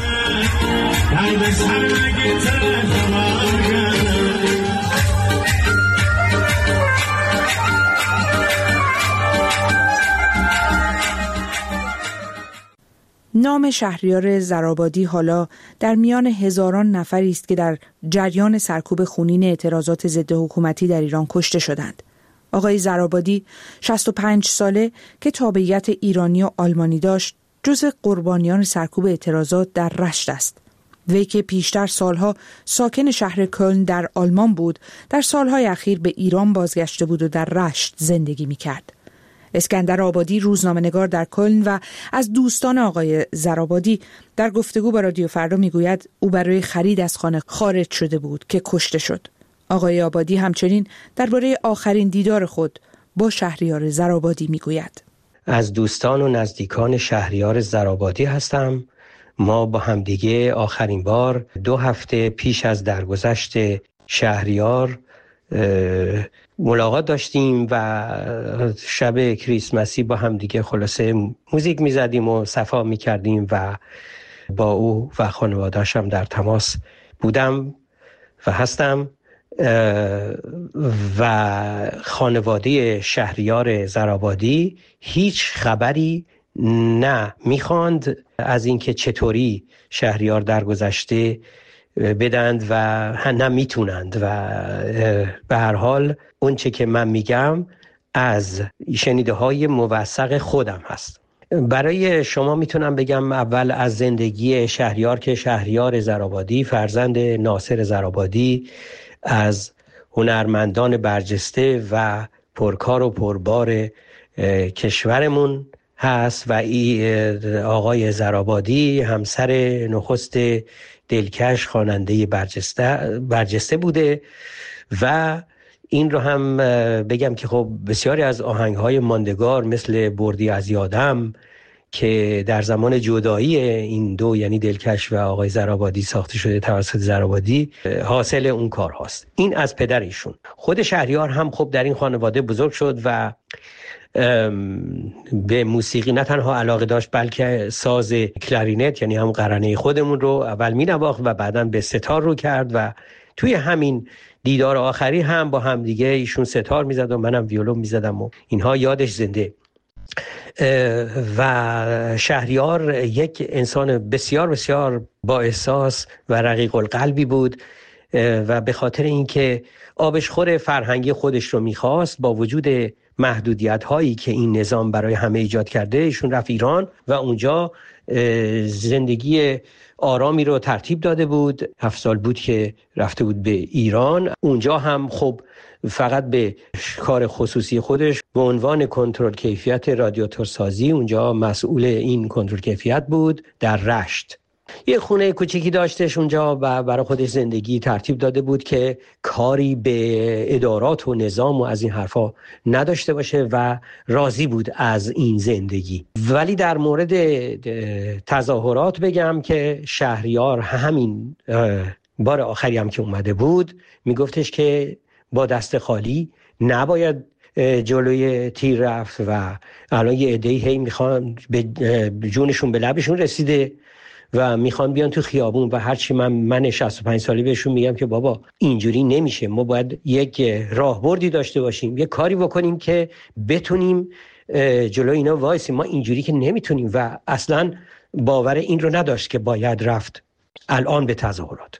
نام شهریار زرابادی حالا در میان هزاران نفری است که در جریان سرکوب خونین اعتراضات ضد حکومتی در ایران کشته شدند. آقای زرابادی شصت و پنج ساله که تابعیت ایرانی و آلمانی داشت، جزو قربانیان سرکوب اعتراضات در رشت است. وی که پیشتر سالها ساکن شهر کلن در آلمان بود، در سالهای اخیر به ایران بازگشته بود و در رشت زندگی می‌کرد. اسکندر آبادی روزنامه‌نگار در کلن و از دوستان آقای زرابادی در گفتگو با رادیو فردا میگوید او برای خرید از خانه خارج شده بود که کشته شد. آقای آبادی همچنین درباره آخرین دیدار خود با شهریار زرابادی میگوید: از دوستان و نزدیکان شهریار زرابادی هستم. ما با همدیگه آخرین بار دو هفته پیش از درگذشت شهریار ملاقات داشتیم و شب کریسمسی با هم دیگه خلاصه موزیک میزدیم و صفا میکردیم و با او و خانواده‌اش هم در تماس بودم و هستم. و خانواده شهریار زرابادی هیچ خبری نه میخواند از اینکه چطوری شهریار درگذشته بدند و نه میتونند و به هر حال اون چه که من میگم از شنیده های موثق خودم هست. برای شما میتونم بگم اول از زندگی شهریار که شهریار زرابادی فرزند ناصر زرابادی از هنرمندان برجسته و پرکار و پربار کشورمون هست و ای آقای زرابادی همسر نخست دلکش خواننده برجسته برجسته بوده و این رو هم بگم که خب بسیاری از آهنگ‌های ماندگار مثل بردی از یادم که در زمان جدایی این دو یعنی دلکش و آقای زرابادی ساخته شده توسط زرابادی حاصل اون کار هاست. این از پدر ایشون. خود شهریار هم خب در این خانواده بزرگ شد و به موسیقی نه تنها علاقه داشت بلکه ساز کلارینت یعنی هم قرنه خودمون رو اول می نواخت و بعداً به ستار رو کرد و توی همین دیدار آخری هم با هم دیگه ایشون ستار می زد و منم ویولون می زدم و اینها یادش زنده. و شهریار یک انسان بسیار بسیار با احساس و رقیق القلبی بود و به خاطر اینکه آبشخور فرهنگی خودش رو میخواست با وجود محدودیت هایی که این نظام برای همه ایجاد کرده ایشون رفت ایران و اونجا زندگی آرامی رو ترتیب داده بود. هفت سال بود که رفته بود به ایران. اونجا هم خب فقط به کار خصوصی خودش به عنوان کنترل کیفیت رادیاتورسازی اونجا مسئول این کنترل کیفیت بود در رشت. یه خونه کوچیکی داشتش اونجا و برای خودش زندگی ترتیب داده بود که کاری به ادارات و نظام و از این حرفا نداشته باشه و راضی بود از این زندگی. ولی در مورد تظاهرات بگم که شهریار همین بار آخری هم که اومده بود میگفتش که با دست خالی نباید جلوی تیر رفت و الان یه عده‌ای هی میخوان به جونشون به لبشون رسیده و میخوان بیان تو خیابون و هرچی من من شصت و پنج سالی بهشون میگم که بابا اینجوری نمیشه، ما باید یک راهبردی داشته باشیم، یک کاری بکنیم که بتونیم جلوی اینا وایسیم، ما اینجوری که نمیتونیم. و اصلا باور این رو نداشت که باید رفت الان به تظاهرات.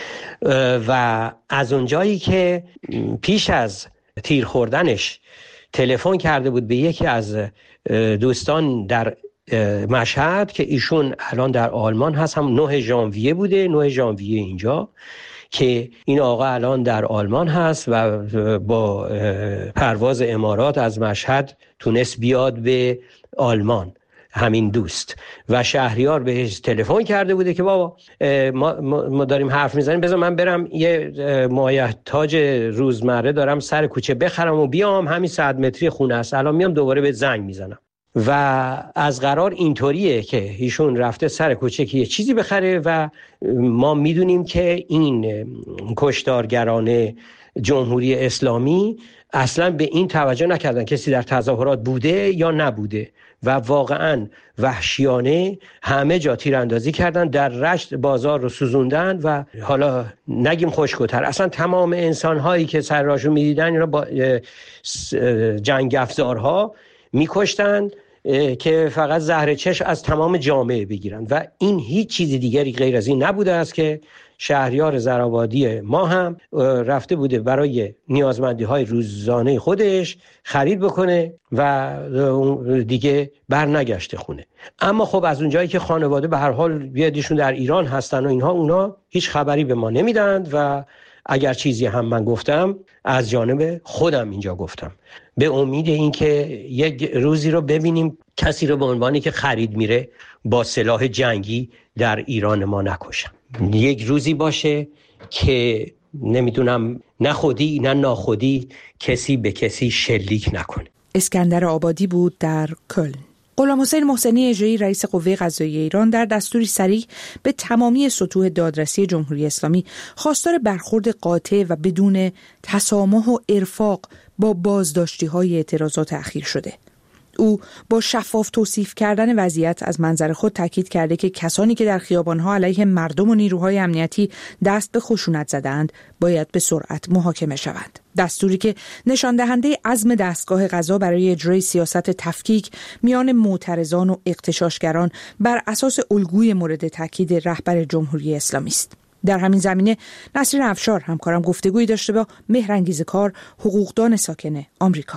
و از اونجایی که پیش از تیر خوردنش تلفن کرده بود به یکی از دوستان در مشهد که ایشون الان در آلمان هست، هم نه ژانویه بوده، نه ژانویه اینجا که این آقا الان در آلمان هست و با پرواز امارات از مشهد تونست بیاد به آلمان همین دوست. و شهریار بهش تلفن کرده بوده که بابا ما, ما داریم حرف میزنیم، بذار من برم یه مایحتاج روزمره دارم سر کوچه بخرم و بیام، همین صد متری خونه است، الان میام دوباره به زنگ میزنم. و از قرار اینطوریه که ایشون رفته سر کوچه که یه چیزی بخره و ما میدونیم که این کشتارگران جمهوری اسلامی اصلا به این توجه نکردن کسی در تظاهرات بوده یا نبوده و واقعا وحشیانه همه جا تیراندازی کردن، در رشت بازار رو سوزوندن و حالا نگیم خشک‌تر، اصلا تمام انسان هایی که سر راهشون میدیدن اینا با جنگ افزارها میکشتن که فقط زهر چشم از تمام جامعه بگیرن و این هیچ چیزی دیگری غیر از این نبوده است که شهریار زرابادی ما هم رفته بوده برای نیازمندی های روزانه خودش خرید بکنه و دیگه بر نگشته خونه. اما خب از اونجایی که خانواده به هر حال بیادیشون در ایران هستن و اینها، اونا هیچ خبری به ما نمیدند و اگر چیزی هم من گفتم از جانب خودم اینجا گفتم به امید اینکه یک روزی رو ببینیم کسی رو به عنوانی که خرید میره با سلاح جنگی در ایران ما نکشن. یک روزی باشه که نمیدونم نه خودی نه ناخودی کسی به کسی شلیک نکنه. اسکندر آبادی بود در کلن. غلام حسین محسنی اجری رئیس قوه قضاییه ایران در دستوری صریح به تمامی سطوح دادرسی جمهوری اسلامی خواستار برخورد قاطع و بدون تسامح و ارفاق با بازداشتی‌های اعتراضات اخیر شده. او با شفاف توصیف کردن وضعیت از منظر خود تاکید کرده که کسانی که در خیابان‌ها علیه مردم و نیروهای امنیتی دست به خشونت زدند باید به سرعت محاکمه شوند. دستوری که نشان دهنده عزم دستگاه قضا برای اجرای سیاست تفکیک میان معترضان و اغتشاشگران بر اساس الگوی مورد تاکید رهبر جمهوری اسلامی است. در همین زمینه نسرین افشار همکارم گفتگویی داشته با مهرانگیز کار، حقوقدان ساکن آمریکا.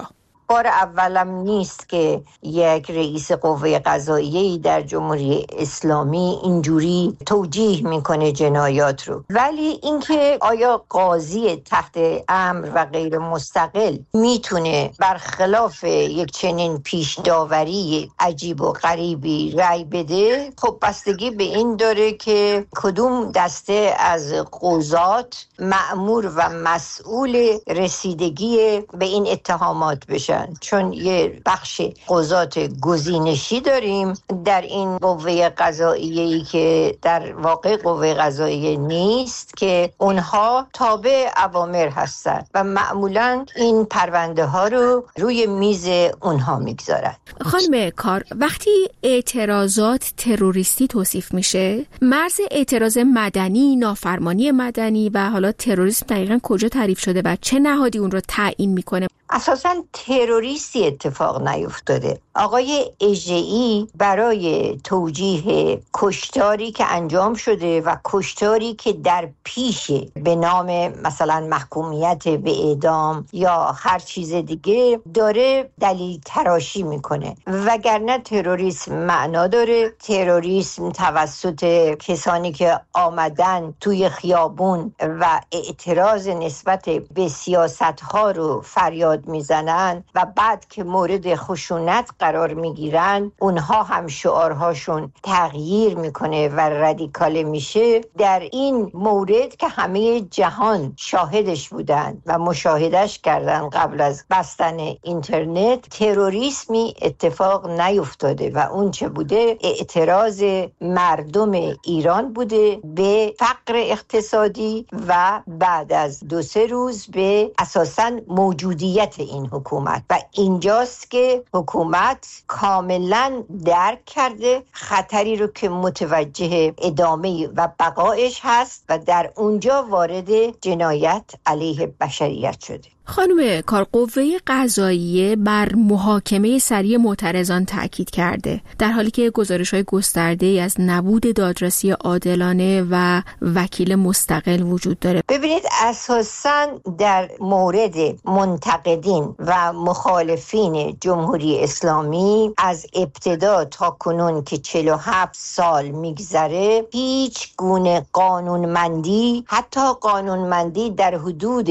بار اولم نیست که یک رئیس قوه قضاییه‌ای در جمهوری اسلامی اینجوری توجیه میکنه جنایات رو. ولی اینکه آیا قاضی تحت امر و غیر مستقل میتونه برخلاف یک چنین پیش داوری عجیب و غریبی رأی بده، خب بستگی به این داره که کدوم دسته از قضات مأمور و مسئول رسیدگی به این اتهامات بشن. چون یه بخش قضات گزینشی داریم در این قوه قضاییه‌ای که در واقع قوه قضاییه نیست، که اونها تابع اوامر هستن و معمولاً این پرونده ها رو روی میز اونها میگذارن. خانم کار، وقتی اعتراضات تروریستی توصیف میشه، مرز اعتراض مدنی، نافرمانی مدنی و حالا تروریسم دقیقاً کجا تعریف شده و چه نهادی اون رو تعیین میکنه؟ اساساً تروریستی اتفاق نیفتاده. آقای اژه‌ای برای توجیه کشتاری که انجام شده و کشتاری که در پیشه به نام مثلا محکومیت به اعدام یا هر چیز دیگه داره دلیل تراشی میکنه، وگرنه تروریسم معنا داره. تروریسم توسط کسانی که آمدن توی خیابون و اعتراض نسبت به سیاست‌ها رو فریاد میزنن و بعد که مورد خشونت قرار میگیرن اونها هم شعارهاشون تغییر میکنه و رادیکال میشه. در این مورد که همه جهان شاهدش بودن و مشاهدش کردن قبل از بستن اینترنت، تروریسمی اتفاق نیفتاده و اون چه بوده اعتراض مردم ایران بوده به فقر اقتصادی و بعد از دو سه روز به اساساً موجودیت این حکومت. و اینجاست که حکومت کاملا درک کرده خطری رو که متوجه ادامه و بقایش هست و در اونجا وارد جنایت علیه بشریت شده. خانم کار، قوه قضاییه بر محاکمه سریع معترضان تاکید کرده، در حالی که گزارش‌های گسترده‌ای از نبود دادرسی عادلانه و وکیل مستقل وجود داره. ببینید، اساساً در مورد منتقدین و مخالفین جمهوری اسلامی از ابتدا تا کنون که چهل و هفت سال میگذره هیچ گونه قانونمندی، حتی قانونمندی در حدود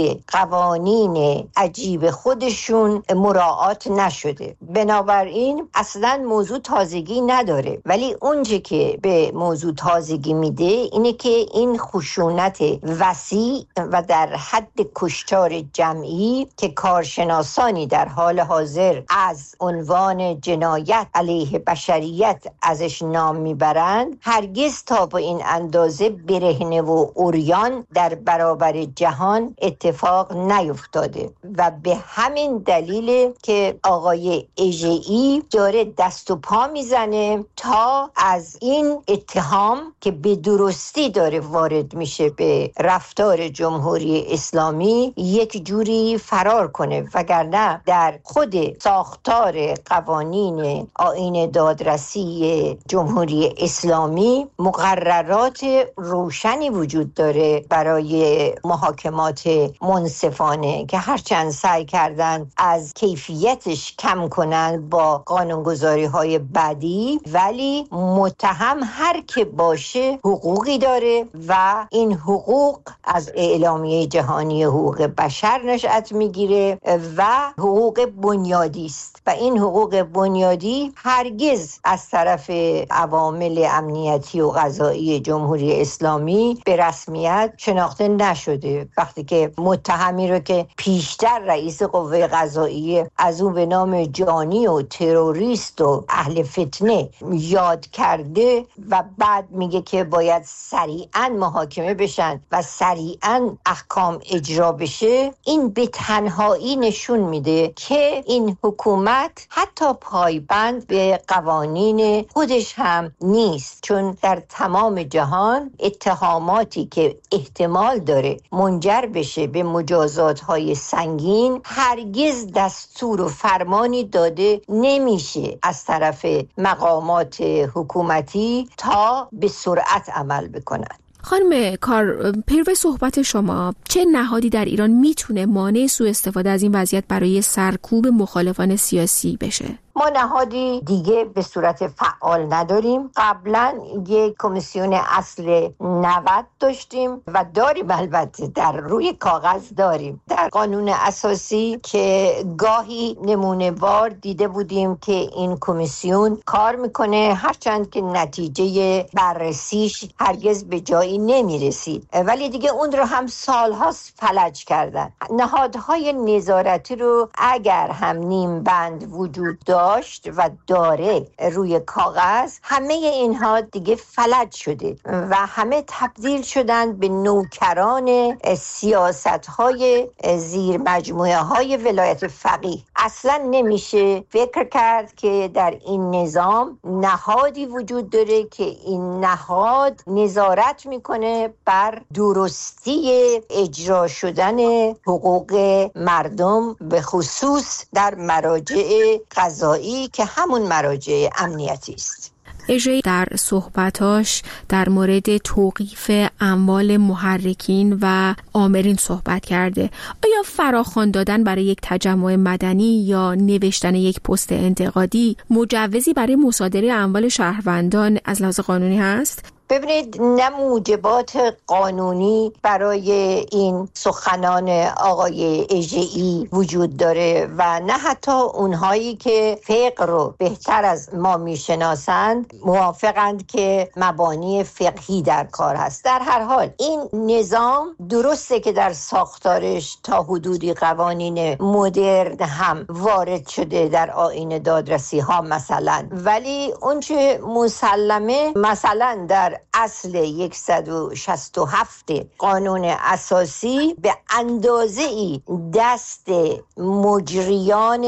قوانین عجیب خودشون مراعات نشده. بنابراین اصلا موضوع تازگی نداره. ولی اونچه که به موضوع تازگی میده اینه که این خشونت وسیع و در حد کشتار جمعی که کارشناسانی در حال حاضر از عنوان جنایت علیه بشریت ازش نام میبرند، هرگز تا به این اندازه برهنه و عریان در برابر جهان اتفاق نیفتاده. و به همین دلیل که آقای اژه‌ای داره دست و پا میزنه تا از این اتهام که به درستی داره وارد میشه به رفتار جمهوری اسلامی یک جوری فرار کنه، وگرنه در خود ساختار قوانین آیین دادرسی جمهوری اسلامی مقررات روشنی وجود داره برای محاکمات منصفانه که هرچند سعی کردن از کیفیتش کم کنن با قانونگذاری های بعدی، ولی متهم هر که باشه حقوقی داره و این حقوق از اعلامیه جهانی حقوق بشر نشأت میگیره و حقوق بنیادی است و این حقوق بنیادی هرگز از طرف عوامل امنیتی و قضایی جمهوری اسلامی به رسمیت شناخته نشده. وقتی که متهمی رو که پیشتر رئیس قوه قضاییه از اون به نام جانی و تروریست و اهل فتنه یاد کرده و بعد میگه که باید سریعاً محاکمه بشن و سریعاً احکام اجرا بشه، این به تنهایی نشون میده که این حکومت حتی پایبند به قوانین خودش هم نیست. چون در تمام جهان اتهاماتی که احتمال داره منجر بشه به مجازات های سنگین هرگز دستور و فرمانی داده نمیشه از طرف مقامات حکومتی تا به سرعت عمل بکنن. خانم کار، پیرو صحبت شما، چه نهادی در ایران میتونه مانع سوء استفاده از این وضعیت برای سرکوب مخالفان سیاسی بشه؟ ما نهادی دیگه به صورت فعال نداریم. قبلا یک کمیسیون اصل نود داشتیم و داریم، البته در روی کاغذ داریم. در قانون اساسی که گاهی نمونه وار دیده بودیم که این کمیسیون کار میکنه، هرچند که نتیجه بررسیش هرگز به جایی نمیرسید، ولی دیگه اون رو هم سالهاست فلج کردن. نهادهای نظارتی رو اگر هم نیم بند وجود داشت و داره روی کاغذ، همه اینها دیگه فلج شده و همه تبدیل شدن به نوکران سیاست‌های زیر مجموعه های ولایت فقیه. اصلا نمیشه فکر کرد که در این نظام نهادی وجود داره که این نهاد نظارت میکنه بر درستی اجرا شدن حقوق مردم، به خصوص در مراجع قضایی که همون مراجع امنیتی است. اژه در صحبتاش در مورد توقیف اموال محرکین و آمرین صحبت کرده. آیا فراخوان دادن برای یک تجمع مدنی یا نوشتن یک پست انتقادی مجوزی برای مصادره اموال شهروندان از لحاظ قانونی هست؟ ببینید، نه موجبات قانونی برای این سخنان آقای اژه‌ای وجود داره و نه حتی اونهایی که فقه رو بهتر از ما میشناسند موافقند که مبانی فقهی در کار هست. در هر حال این نظام درسته که در ساختارش تا حدودی قوانین مدرن هم وارد شده در آیین دادرسی ها مثلا، ولی اون چه مسلمه مثلا در اصل صد و شصت و هفت قانون اساسی به اندازه ای دست مجریان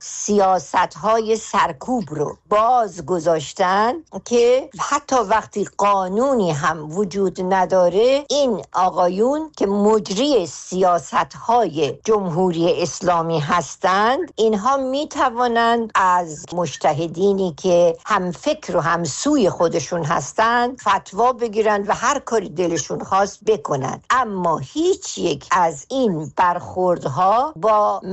سیاست‌های سرکوب رو باز گذاشتن که حتی وقتی قانونی هم وجود نداره، این آقایون که مجری سیاست‌های جمهوری اسلامی هستند، اینها میتوانند از مجتهدینی که هم فکر و هم سوی خودشون هستند فتوا بگیرن و هر کاری دلشون خواست بکنن. اما هیچ یک از این برخوردها با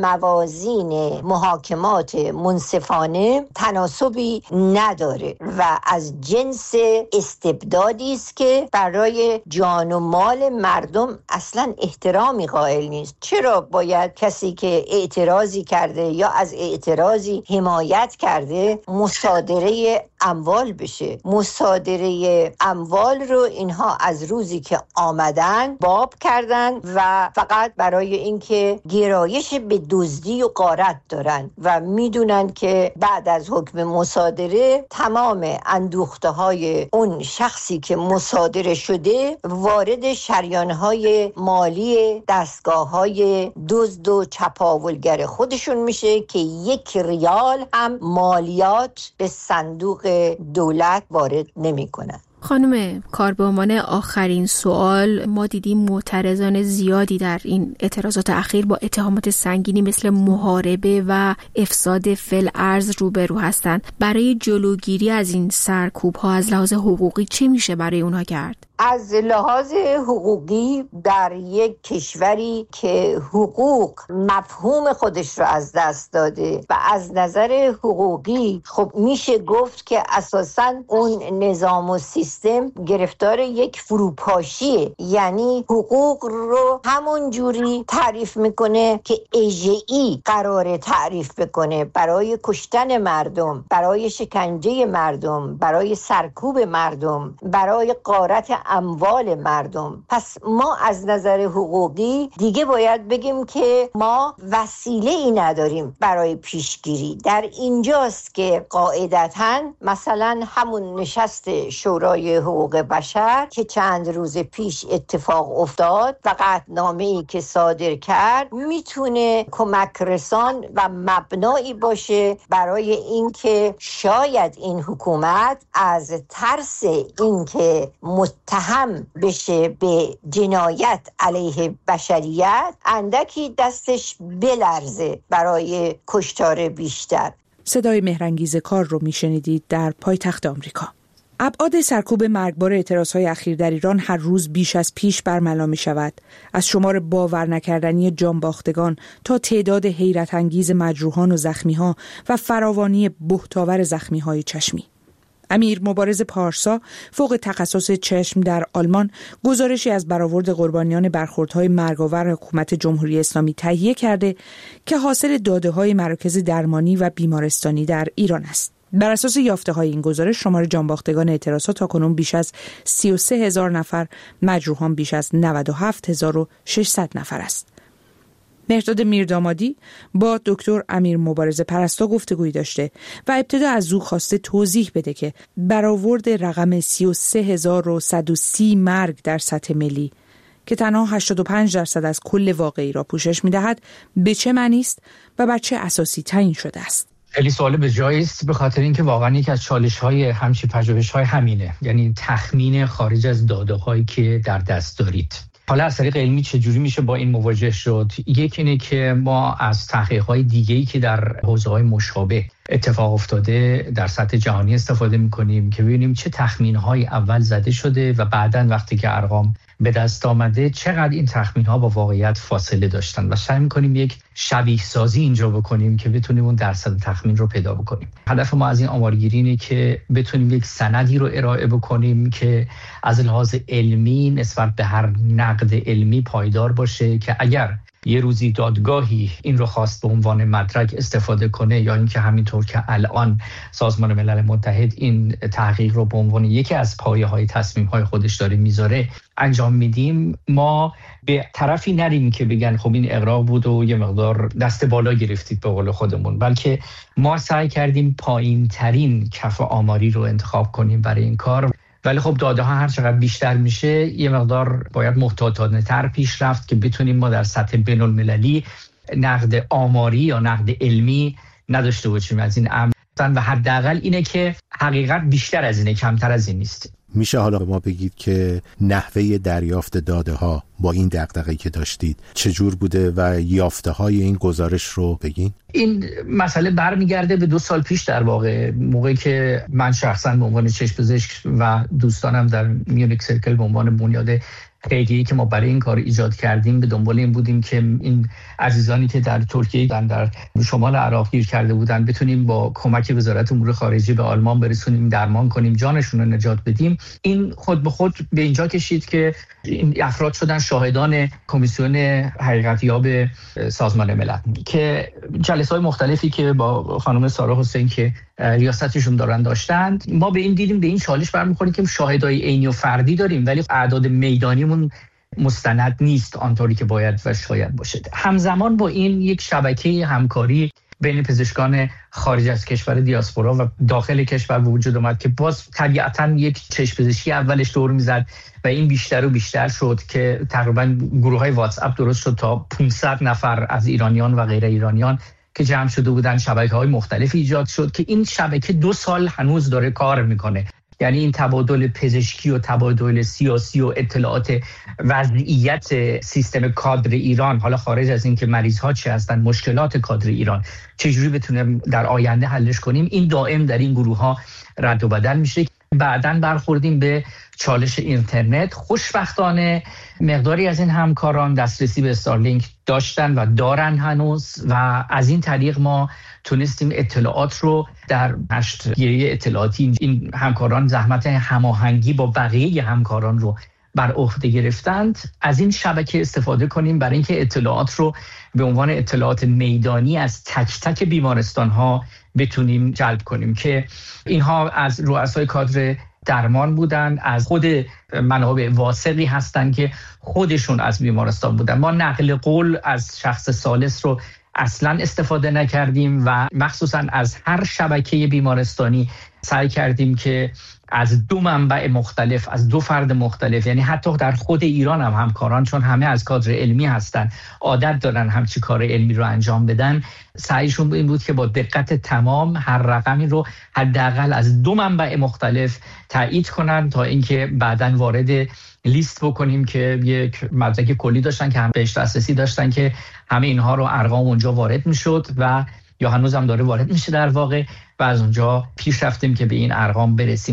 موازین محاکمات منصفانه تناسبی نداره و از جنس استبدادی است که برای جان و مال مردم اصلا احترامی قائل نیست. چرا باید کسی که اعتراضی کرده یا از اعتراضی حمایت کرده مصادره اموال بشه؟ مصادره اموال رو اینها از روزی که آمدن باب کردن و فقط برای اینکه گرایش به دزدی و غارت دارن و میدونن که بعد از حکم مصادره تمام اندوخته های اون شخصی که مصادره شده وارد شریانهای مالی دستگاه های دزد و چپاولگر خودشون میشه که یک ریال هم مالیات به صندوق دولت وارد نمی کنن. خانم کار، به عنوان آخرین سوال، ما دیدیم معترضان زیادی در این اعتراضات اخیر با اتهامات سنگینی مثل محاربه و افساد فی‌الارض روبرو هستند. برای جلوگیری از این سرکوب ها از لحاظ حقوقی چه میشه برای اونها کرد؟ از لحاظ حقوقی در یک کشوری که حقوق مفهوم خودش رو از دست داده و از نظر حقوقی خب میشه گفت که اساساً اون نظام و سیستم گرفتار یک فروپاشیه، یعنی حقوق رو همون جوری تعریف میکنه که اژه‌ای قراره تعریف بکنه برای کشتن مردم، برای شکنجه مردم، برای سرکوب مردم، برای غارت اموال مردم. پس ما از نظر حقوقی دیگه باید بگیم که ما وسیله ای نداریم برای پیشگیری. در اینجاست که قاعدتاً مثلا همون نشست شورای حقوق بشر که چند روز پیش اتفاق افتاد و قطعنامه‌ای که صادر کرد میتونه کمک رسان و مبنایی باشه برای اینکه شاید این حکومت از ترس اینکه متهم بشه به جنایت علیه بشریت اندکی دستش بلرزه برای کشتار بیشتر. صدای مهرانگیز کار رو میشنیدید در پایتخت آمریکا. ابعاد سرکوب مرگبار اعتراضهای اخیر در ایران هر روز بیش از پیش برملا می شود. از شمار باور نکردنی جانباختگان تا تعداد حیرت انگیز مجروحان و زخمی‌ها و فراوانی بهتاور زخمی‌های چشمی. امیر مبارز پارسا فوق تخصص چشم در آلمان گزارشی از برآورد قربانیان برخوردهای مرگاور حکومت جمهوری اسلامی تهیه کرده که حاصل داده‌های مراکز درمانی و بیمارستانی در ایران است. بر اساس یافته‌های این گزارش شمار جانباختگان اعتراضات تاکنون بیش از سی و سه هزار نفر، مجروحان بیش از نود و هفت هزار و ششصد نفر است. مهرداد میردامادی با دکتر امیر مبارز پرستا گفتگویی داشته و ابتدا از او خواسته توضیح بده که برآورد رقم سی و سه هزار و صد و سی مرگ در سطح ملی که تنها هشتاد و پنج درصد از کل واقعی را پوشش می‌دهد به چه معنی است و بر چه اساسی تعیین شده است. خیلی سوال به جایی است، به خاطر اینکه واقعا یکی از چالش‌های همچین پژوهش‌های همینه، یعنی تخمین خارج از داده‌هایی که در دست دارید. حالا از طریق علمی چجوری میشه با این مواجه شد؟ یکی اینه که ما از تحقیقات دیگه‌ای که در حوزه‌های مشابه اتفاق افتاده در سطح جهانی استفاده می‌کنیم که ببینیم چه تخمین‌هایی اول زده شده و بعداً وقتی که ارقام به دست آمده چقدر این تخمین‌ها با واقعیت فاصله داشتن و سعی می‌کنیم یک شبیه سازی اینجا بکنیم که بتونیم اون درصد تخمین رو پیدا بکنیم. هدف ما از این آمارگیری اینه که بتونیم یک سندی رو ارائه بکنیم که از لحاظ علمی نسبت به هر نقد علمی پایدار باشه که اگر یه روزی دادگاهی این رو خواست به عنوان مدرک استفاده کنه یا اینکه همینطور که الان سازمان ملل متحد این تحقیق رو به عنوان یکی از پایه‌های تصمیم‌های خودش داره میذاره انجام میدیم، ما به طرفی نریم که بگن خب این اغراق بود و یه مقدار دست بالا گرفتید به قول خودمون، بلکه ما سعی کردیم پایین ترین کف آماری رو انتخاب کنیم برای این کار. ولی خب داده ها هر چقدر بیشتر میشه یه مقدار باید محتاطانه تر پیش رفت که بتونیم ما در سطح بین المللی نقد آماری یا نقد علمی نداشته باشیم از این امر و حداقل اینه که حقیقت بیشتر از اینه، کمتر از این نیست. میشه حالا به ما بگید که نحوه دریافت داده ها با این دغدغه‌ای که داشتید چجور بوده و یافته های این گزارش رو بگین؟ این مسئله برمیگرده به دو سال پیش، در واقع موقعی که من شخصا به عنوان چشم پزشک و دوستانم در میونیک سرکل به عنوان بنیاد خیریه‌ای که ما برای این کار ایجاد کردیم به دنبال این بودیم که این عزیزانی که در ترکیه در, در شمال عراق گیر کرده بودن بتونیم با کمک وزارت امور خارجه به آلمان برسونیم، درمان کنیم، جانشون رو نجات بدیم. این خود به خود به اینجا کشید که این افراد شدن شاهدان کمیسیون حقیقتیاب سازمان ملل که جلسه‌های مختلفی که با خانم سارا حسین که ریاستشون دارن داشتند. ما به این دیدیم به این چالش برمیخوریم که شاهدای عینی و فردی داریم ولی اعداد میدانیمون مستند نیست آنطوری که باید و شاید باشه. همزمان با این یک شبکه همکاری بین پزشکان خارج از کشور دیاسپورا و داخل کشور به وجود اومد که باز طبیعتاً یک چشم پزشکی اولش دور میزد و این بیشتر و بیشتر شد که تقریباً گروه‌های واتس اپ درست شد تا پانصد نفر از ایرانیان و غیر ایرانیان که جمع شده بودن، شبکه‌های مختلف ایجاد شد که این شبکه دو سال هنوز داره کار میکنه. یعنی این تبادل پزشکی و تبادل سیاسی و اطلاعات وضعیت سیستم کادر ایران، حالا خارج از این که مریض‌ها چه هستن، مشکلات کادر ایران چجوری بتونیم در آینده حلش کنیم، این دائم در این گروه‌ها رد و بدل میشه. بعداً برخوردیم به چالش اینترنت. خوشبختانه مقداری از این همکاران دسترسی به استارلینک داشتن و دارن هنوز و از این طریق ما تونستیم اطلاعات رو در نشریه اطلاعاتی این همکاران زحمت هماهنگی با بقیه همکاران رو بر عهده گرفتند، از این شبکه استفاده کنیم برای اینکه اطلاعات رو به عنوان اطلاعات میدانی از تک تک بیمارستان ها بتونیم جلب کنیم که اینها از رؤسای کادر درمان بودن، از خود منابع واثقی هستن که خودشون از بیمارستان بودن. ما نقل قول از شخص ثالث رو اصلا استفاده نکردیم و مخصوصا از هر شبکه بیمارستانی سعی کردیم که از دو منبع مختلف، از دو فرد مختلف، یعنی حتی در خود ایران هم همکاران چون همه از کادر علمی هستن عادت دارن همچی کار علمی رو انجام بدن، سعیشون این بود که با دقت تمام هر رقمی رو حداقل از دو منبع مختلف تایید کنن تا اینکه بعداً وارد لیست بکنیم که یک مدرک کلی داشتن که هم بهش دسترسی داشتن که همه اینها رو ارقام اونجا وارد میشد و یا هنوز هم داره وارد میشه در واقع و از اونجا پیش رفتیم که به این ارقام برسیم.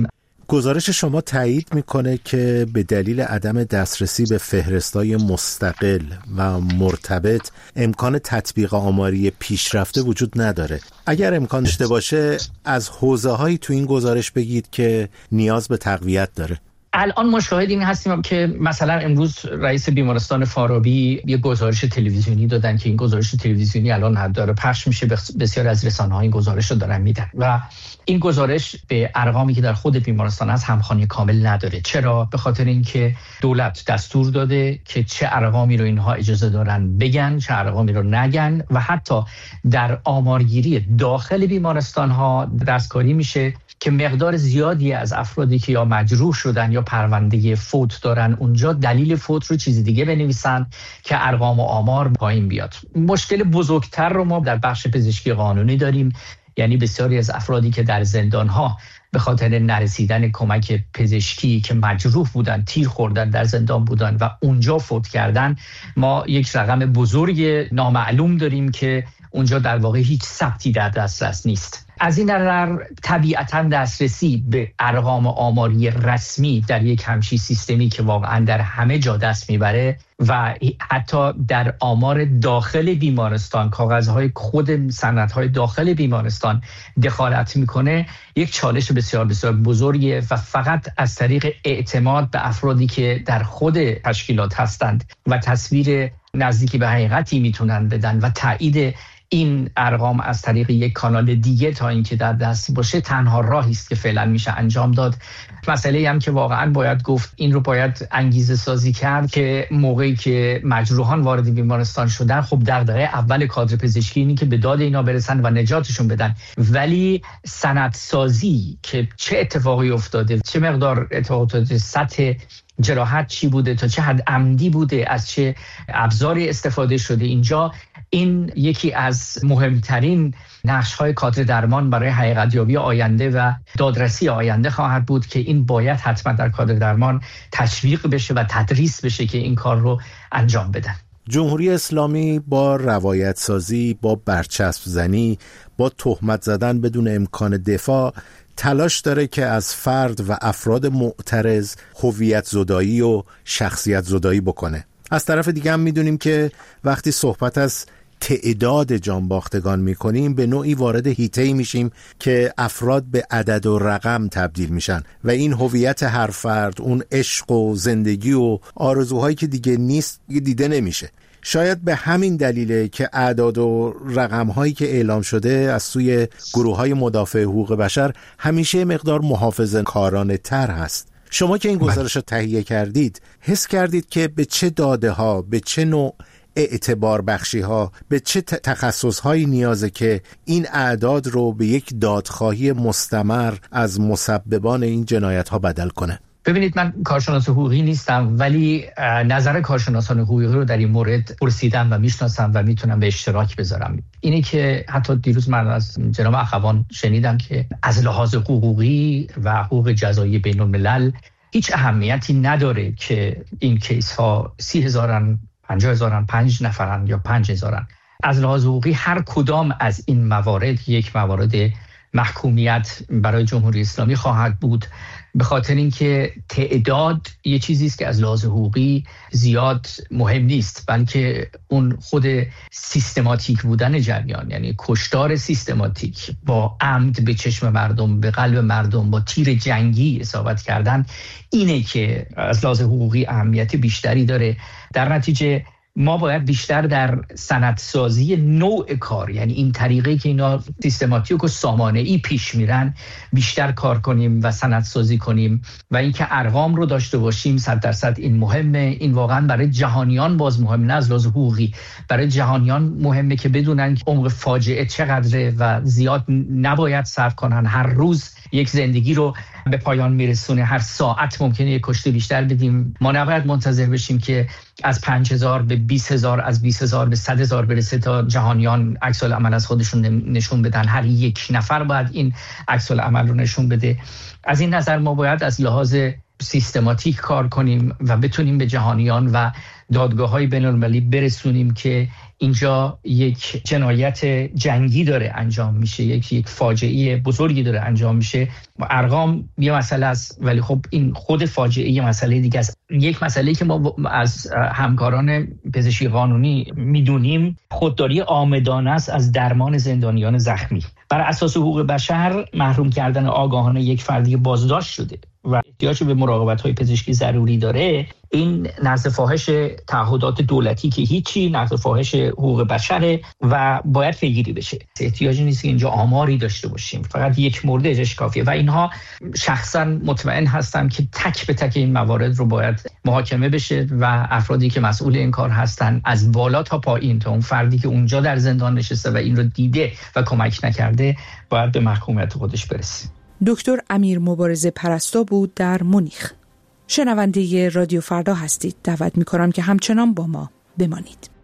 گزارش شما تایید میکنه که به دلیل عدم دسترسی به فهرستای مستقل و مرتبط امکان تطبیق آماری پیشرفته وجود نداره. اگر امکان داشته باشه از حوزه‌هایی تو این گزارش بگید که نیاز به تقویت داره. الان ما شاهد این هستیم که مثلا امروز رئیس بیمارستان فارابی یه گزارش تلویزیونی دادن که این گزارش تلویزیونی الان داره پخش میشه، بسیار از رسانه‌ها این گزارش رو دارن میدن و این گزارش به ارقامی که در خود بیمارستان از همخوانی کامل نداره. چرا؟ به خاطر اینکه دولت دستور داده که چه ارقامی رو اینها اجازه دارن بگن، چه ارقامی رو نگن و حتی در آمارگیری داخل بیمارستان‌ها دستکاری میشه که مقدار زیادی از افرادی که یا مجروح شدن یا پرونده فوت دارن اونجا دلیل فوت رو چیزی دیگه بنویسن که ارقام و آمار پایین بیاد. مشکل بزرگتر رو ما در بخش پزشکی قانونی داریم، یعنی بسیاری از افرادی که در زندان‌ها به خاطر نرسیدن کمک پزشکی که مجروح بودن، تیر خوردن، در زندان بودن و اونجا فوت کردن، ما یک رقم بزرگ نامعلوم داریم که اونجا در واقع هیچ ثبتی در دسترس نیست. از این نظر طبیعتاً دسترسی به ارقام آماری رسمی در یک همچین سیستمی که واقعاً در همه جا دست میبره و حتی در آمار داخل بیمارستان، کاغذهای خود سندهای داخل بیمارستان دخالت میکنه، یک چالش بسیار بسیار بزرگیه و فقط از طریق اعتماد به افرادی که در خود تشکیلات هستند و تصویر نزدیکی به حقیقتی میتونن بدن و تایید این ارقام از طریق یک کانال دیگه تا اینکه در دست باشه تنها راهی است که فعلا میشه انجام داد. مسئله هم که واقعا باید گفت این رو باید انگیزه سازی کرد که موقعی که مجروحان وارد بیمارستان شدن، خب دغدغه اول کادر پزشکی اینه که به داد اینا برسن و نجاتشون بدن، ولی سندسازی که چه اتفاقی افتاده، چه مقدار اتفاقات، سطح جراحت چی بوده، تا چه حد عمدی بوده، از چه ابزاری استفاده شده، اینجا این یکی از مهمترین نقش‌های کادر درمان برای حقیقت‌یابی آینده و دادرسی آینده خواهد بود که این باید حتما در کادر درمان تشویق بشه و تدریس بشه که این کار رو انجام بدن. جمهوری اسلامی با روایت سازی، با برچسب زنی، با تهمت زدن بدون امکان دفاع تلاش داره که از فرد و افراد معترض هویت زدایی و شخصیت زدایی بکنه. از طرف دیگه هم میدونیم که وقتی صحبت از تعداد جانباختگان میکنیم به نوعی وارد حیطه‌ای میشیم که افراد به عدد و رقم تبدیل میشن و این هویت هر فرد، اون عشق و زندگی و آرزوهایی که دیگه نیست دیده نمیشه. شاید به همین دلیله که اعداد و رقم‌هایی که اعلام شده از سوی گروه‌های مدافع حقوق بشر همیشه مقدار محافظه‌کارانه تر هست. شما که این گزارش رو تهیه کردید، حس کردید که به چه داده ها، به چه نوع اعتبار بخشی ها، به چه تخصص هایی نیازه که این اعداد رو به یک دادخواهی مستمر از مسببان این جنایت ها بدل کنه؟ ببینید، من کارشناس حقوقی نیستم، ولی نظر کارشناسان حقوقی رو در این مورد پرسیدم و میشناسم و میتونم به اشتراک بذارم. اینه که حتی دیروز من از جناب اخوان شنیدم که از لحاظ حقوقی و حقوق جزایی بین الملل هیچ اهمیتی نداره که این کیس ها سی هزارن، پنجاه هزارن، پنج نفرن یا پنج هزارن. از لحاظ حقوقی هر کدام از این موارد یک موارد محکومیت برای جمهوری اسلامی خواهد بود، به خاطر اینکه تعداد یه چیزی است که از لحاظ حقوقی زیاد مهم نیست، بلکه اون خود سیستماتیک بودن جریان، یعنی کشتار سیستماتیک با عمد به چشم مردم، به قلب مردم، با تیر جنگی اصابت کردن، اینه که از لحاظ حقوقی اهمیت بیشتری داره. در نتیجه ما باید بیشتر در سندسازی نوع کار، یعنی این طریقی که اینا سیستماتیک و سامانه‌ای پیش میرن، بیشتر کار کنیم و سندسازی کنیم و اینکه ارقام رو داشته باشیم. صد درصد این مهمه. این واقعا برای جهانیان باز مهم، نه از لحاظ حقوقی، برای جهانیان مهمه که بدونن عمق فاجعه چقدره و زیاد نباید صرف کنن. هر روز یک زندگی رو به پایان میرسونه، هر ساعت ممکنه یک کشته بیشتر بدیم. ما نباید منتظر بشیم که از پنج هزار به بیست هزار، از بیست هزار به صد هزار برسه تا جهانیان عکس العمل از خودشون نشون بدن. هر یک نفر باید این عکس العمل رو نشون بده. از این نظر ما باید از لحاظ سیستماتیک کار کنیم و بتونیم به جهانیان و دادگاه‌های بین‌المللی برسونیم که اینجا یک جنایت جنگی داره انجام میشه، یک یک فاجعه بزرگی داره انجام میشه. ارقام یه مسئله است، ولی خب این خود فاجعه یه مسئله دیگه است. یک مسئله که ما از همکاران پزشکی قانونی میدونیم خودداری عامدانه است از درمان زندانیان زخمی. بر اساس حقوق بشر محروم کردن آگاهانه یک فردی بازداشت شده و احتیاج به مراقبت‌های پزشکی ضروری داره، این نقض فاحش تعهدات دولتی که هیچی، نقض فاحش حقوق بشره و باید پیگیری بشه. احتیاجی نیست که اینجا آماری داشته باشیم، فقط یک مورد اجاش کافیه و اینها شخصا مطمئن هستم که تک به تک این موارد رو باید محاکمه بشه و افرادی که مسئول این کار هستن از بالا تا پایین تا اون فردی که اونجا در زندان نشسته و این رو دیده و کمک نکرده باید به محکومیت خودش برسه. دکتر امیر مبارزه پرستو بود در مونیخ. شنونده رادیو فردا هستید. دعوت می‌کنم که همچنان با ما بمانید.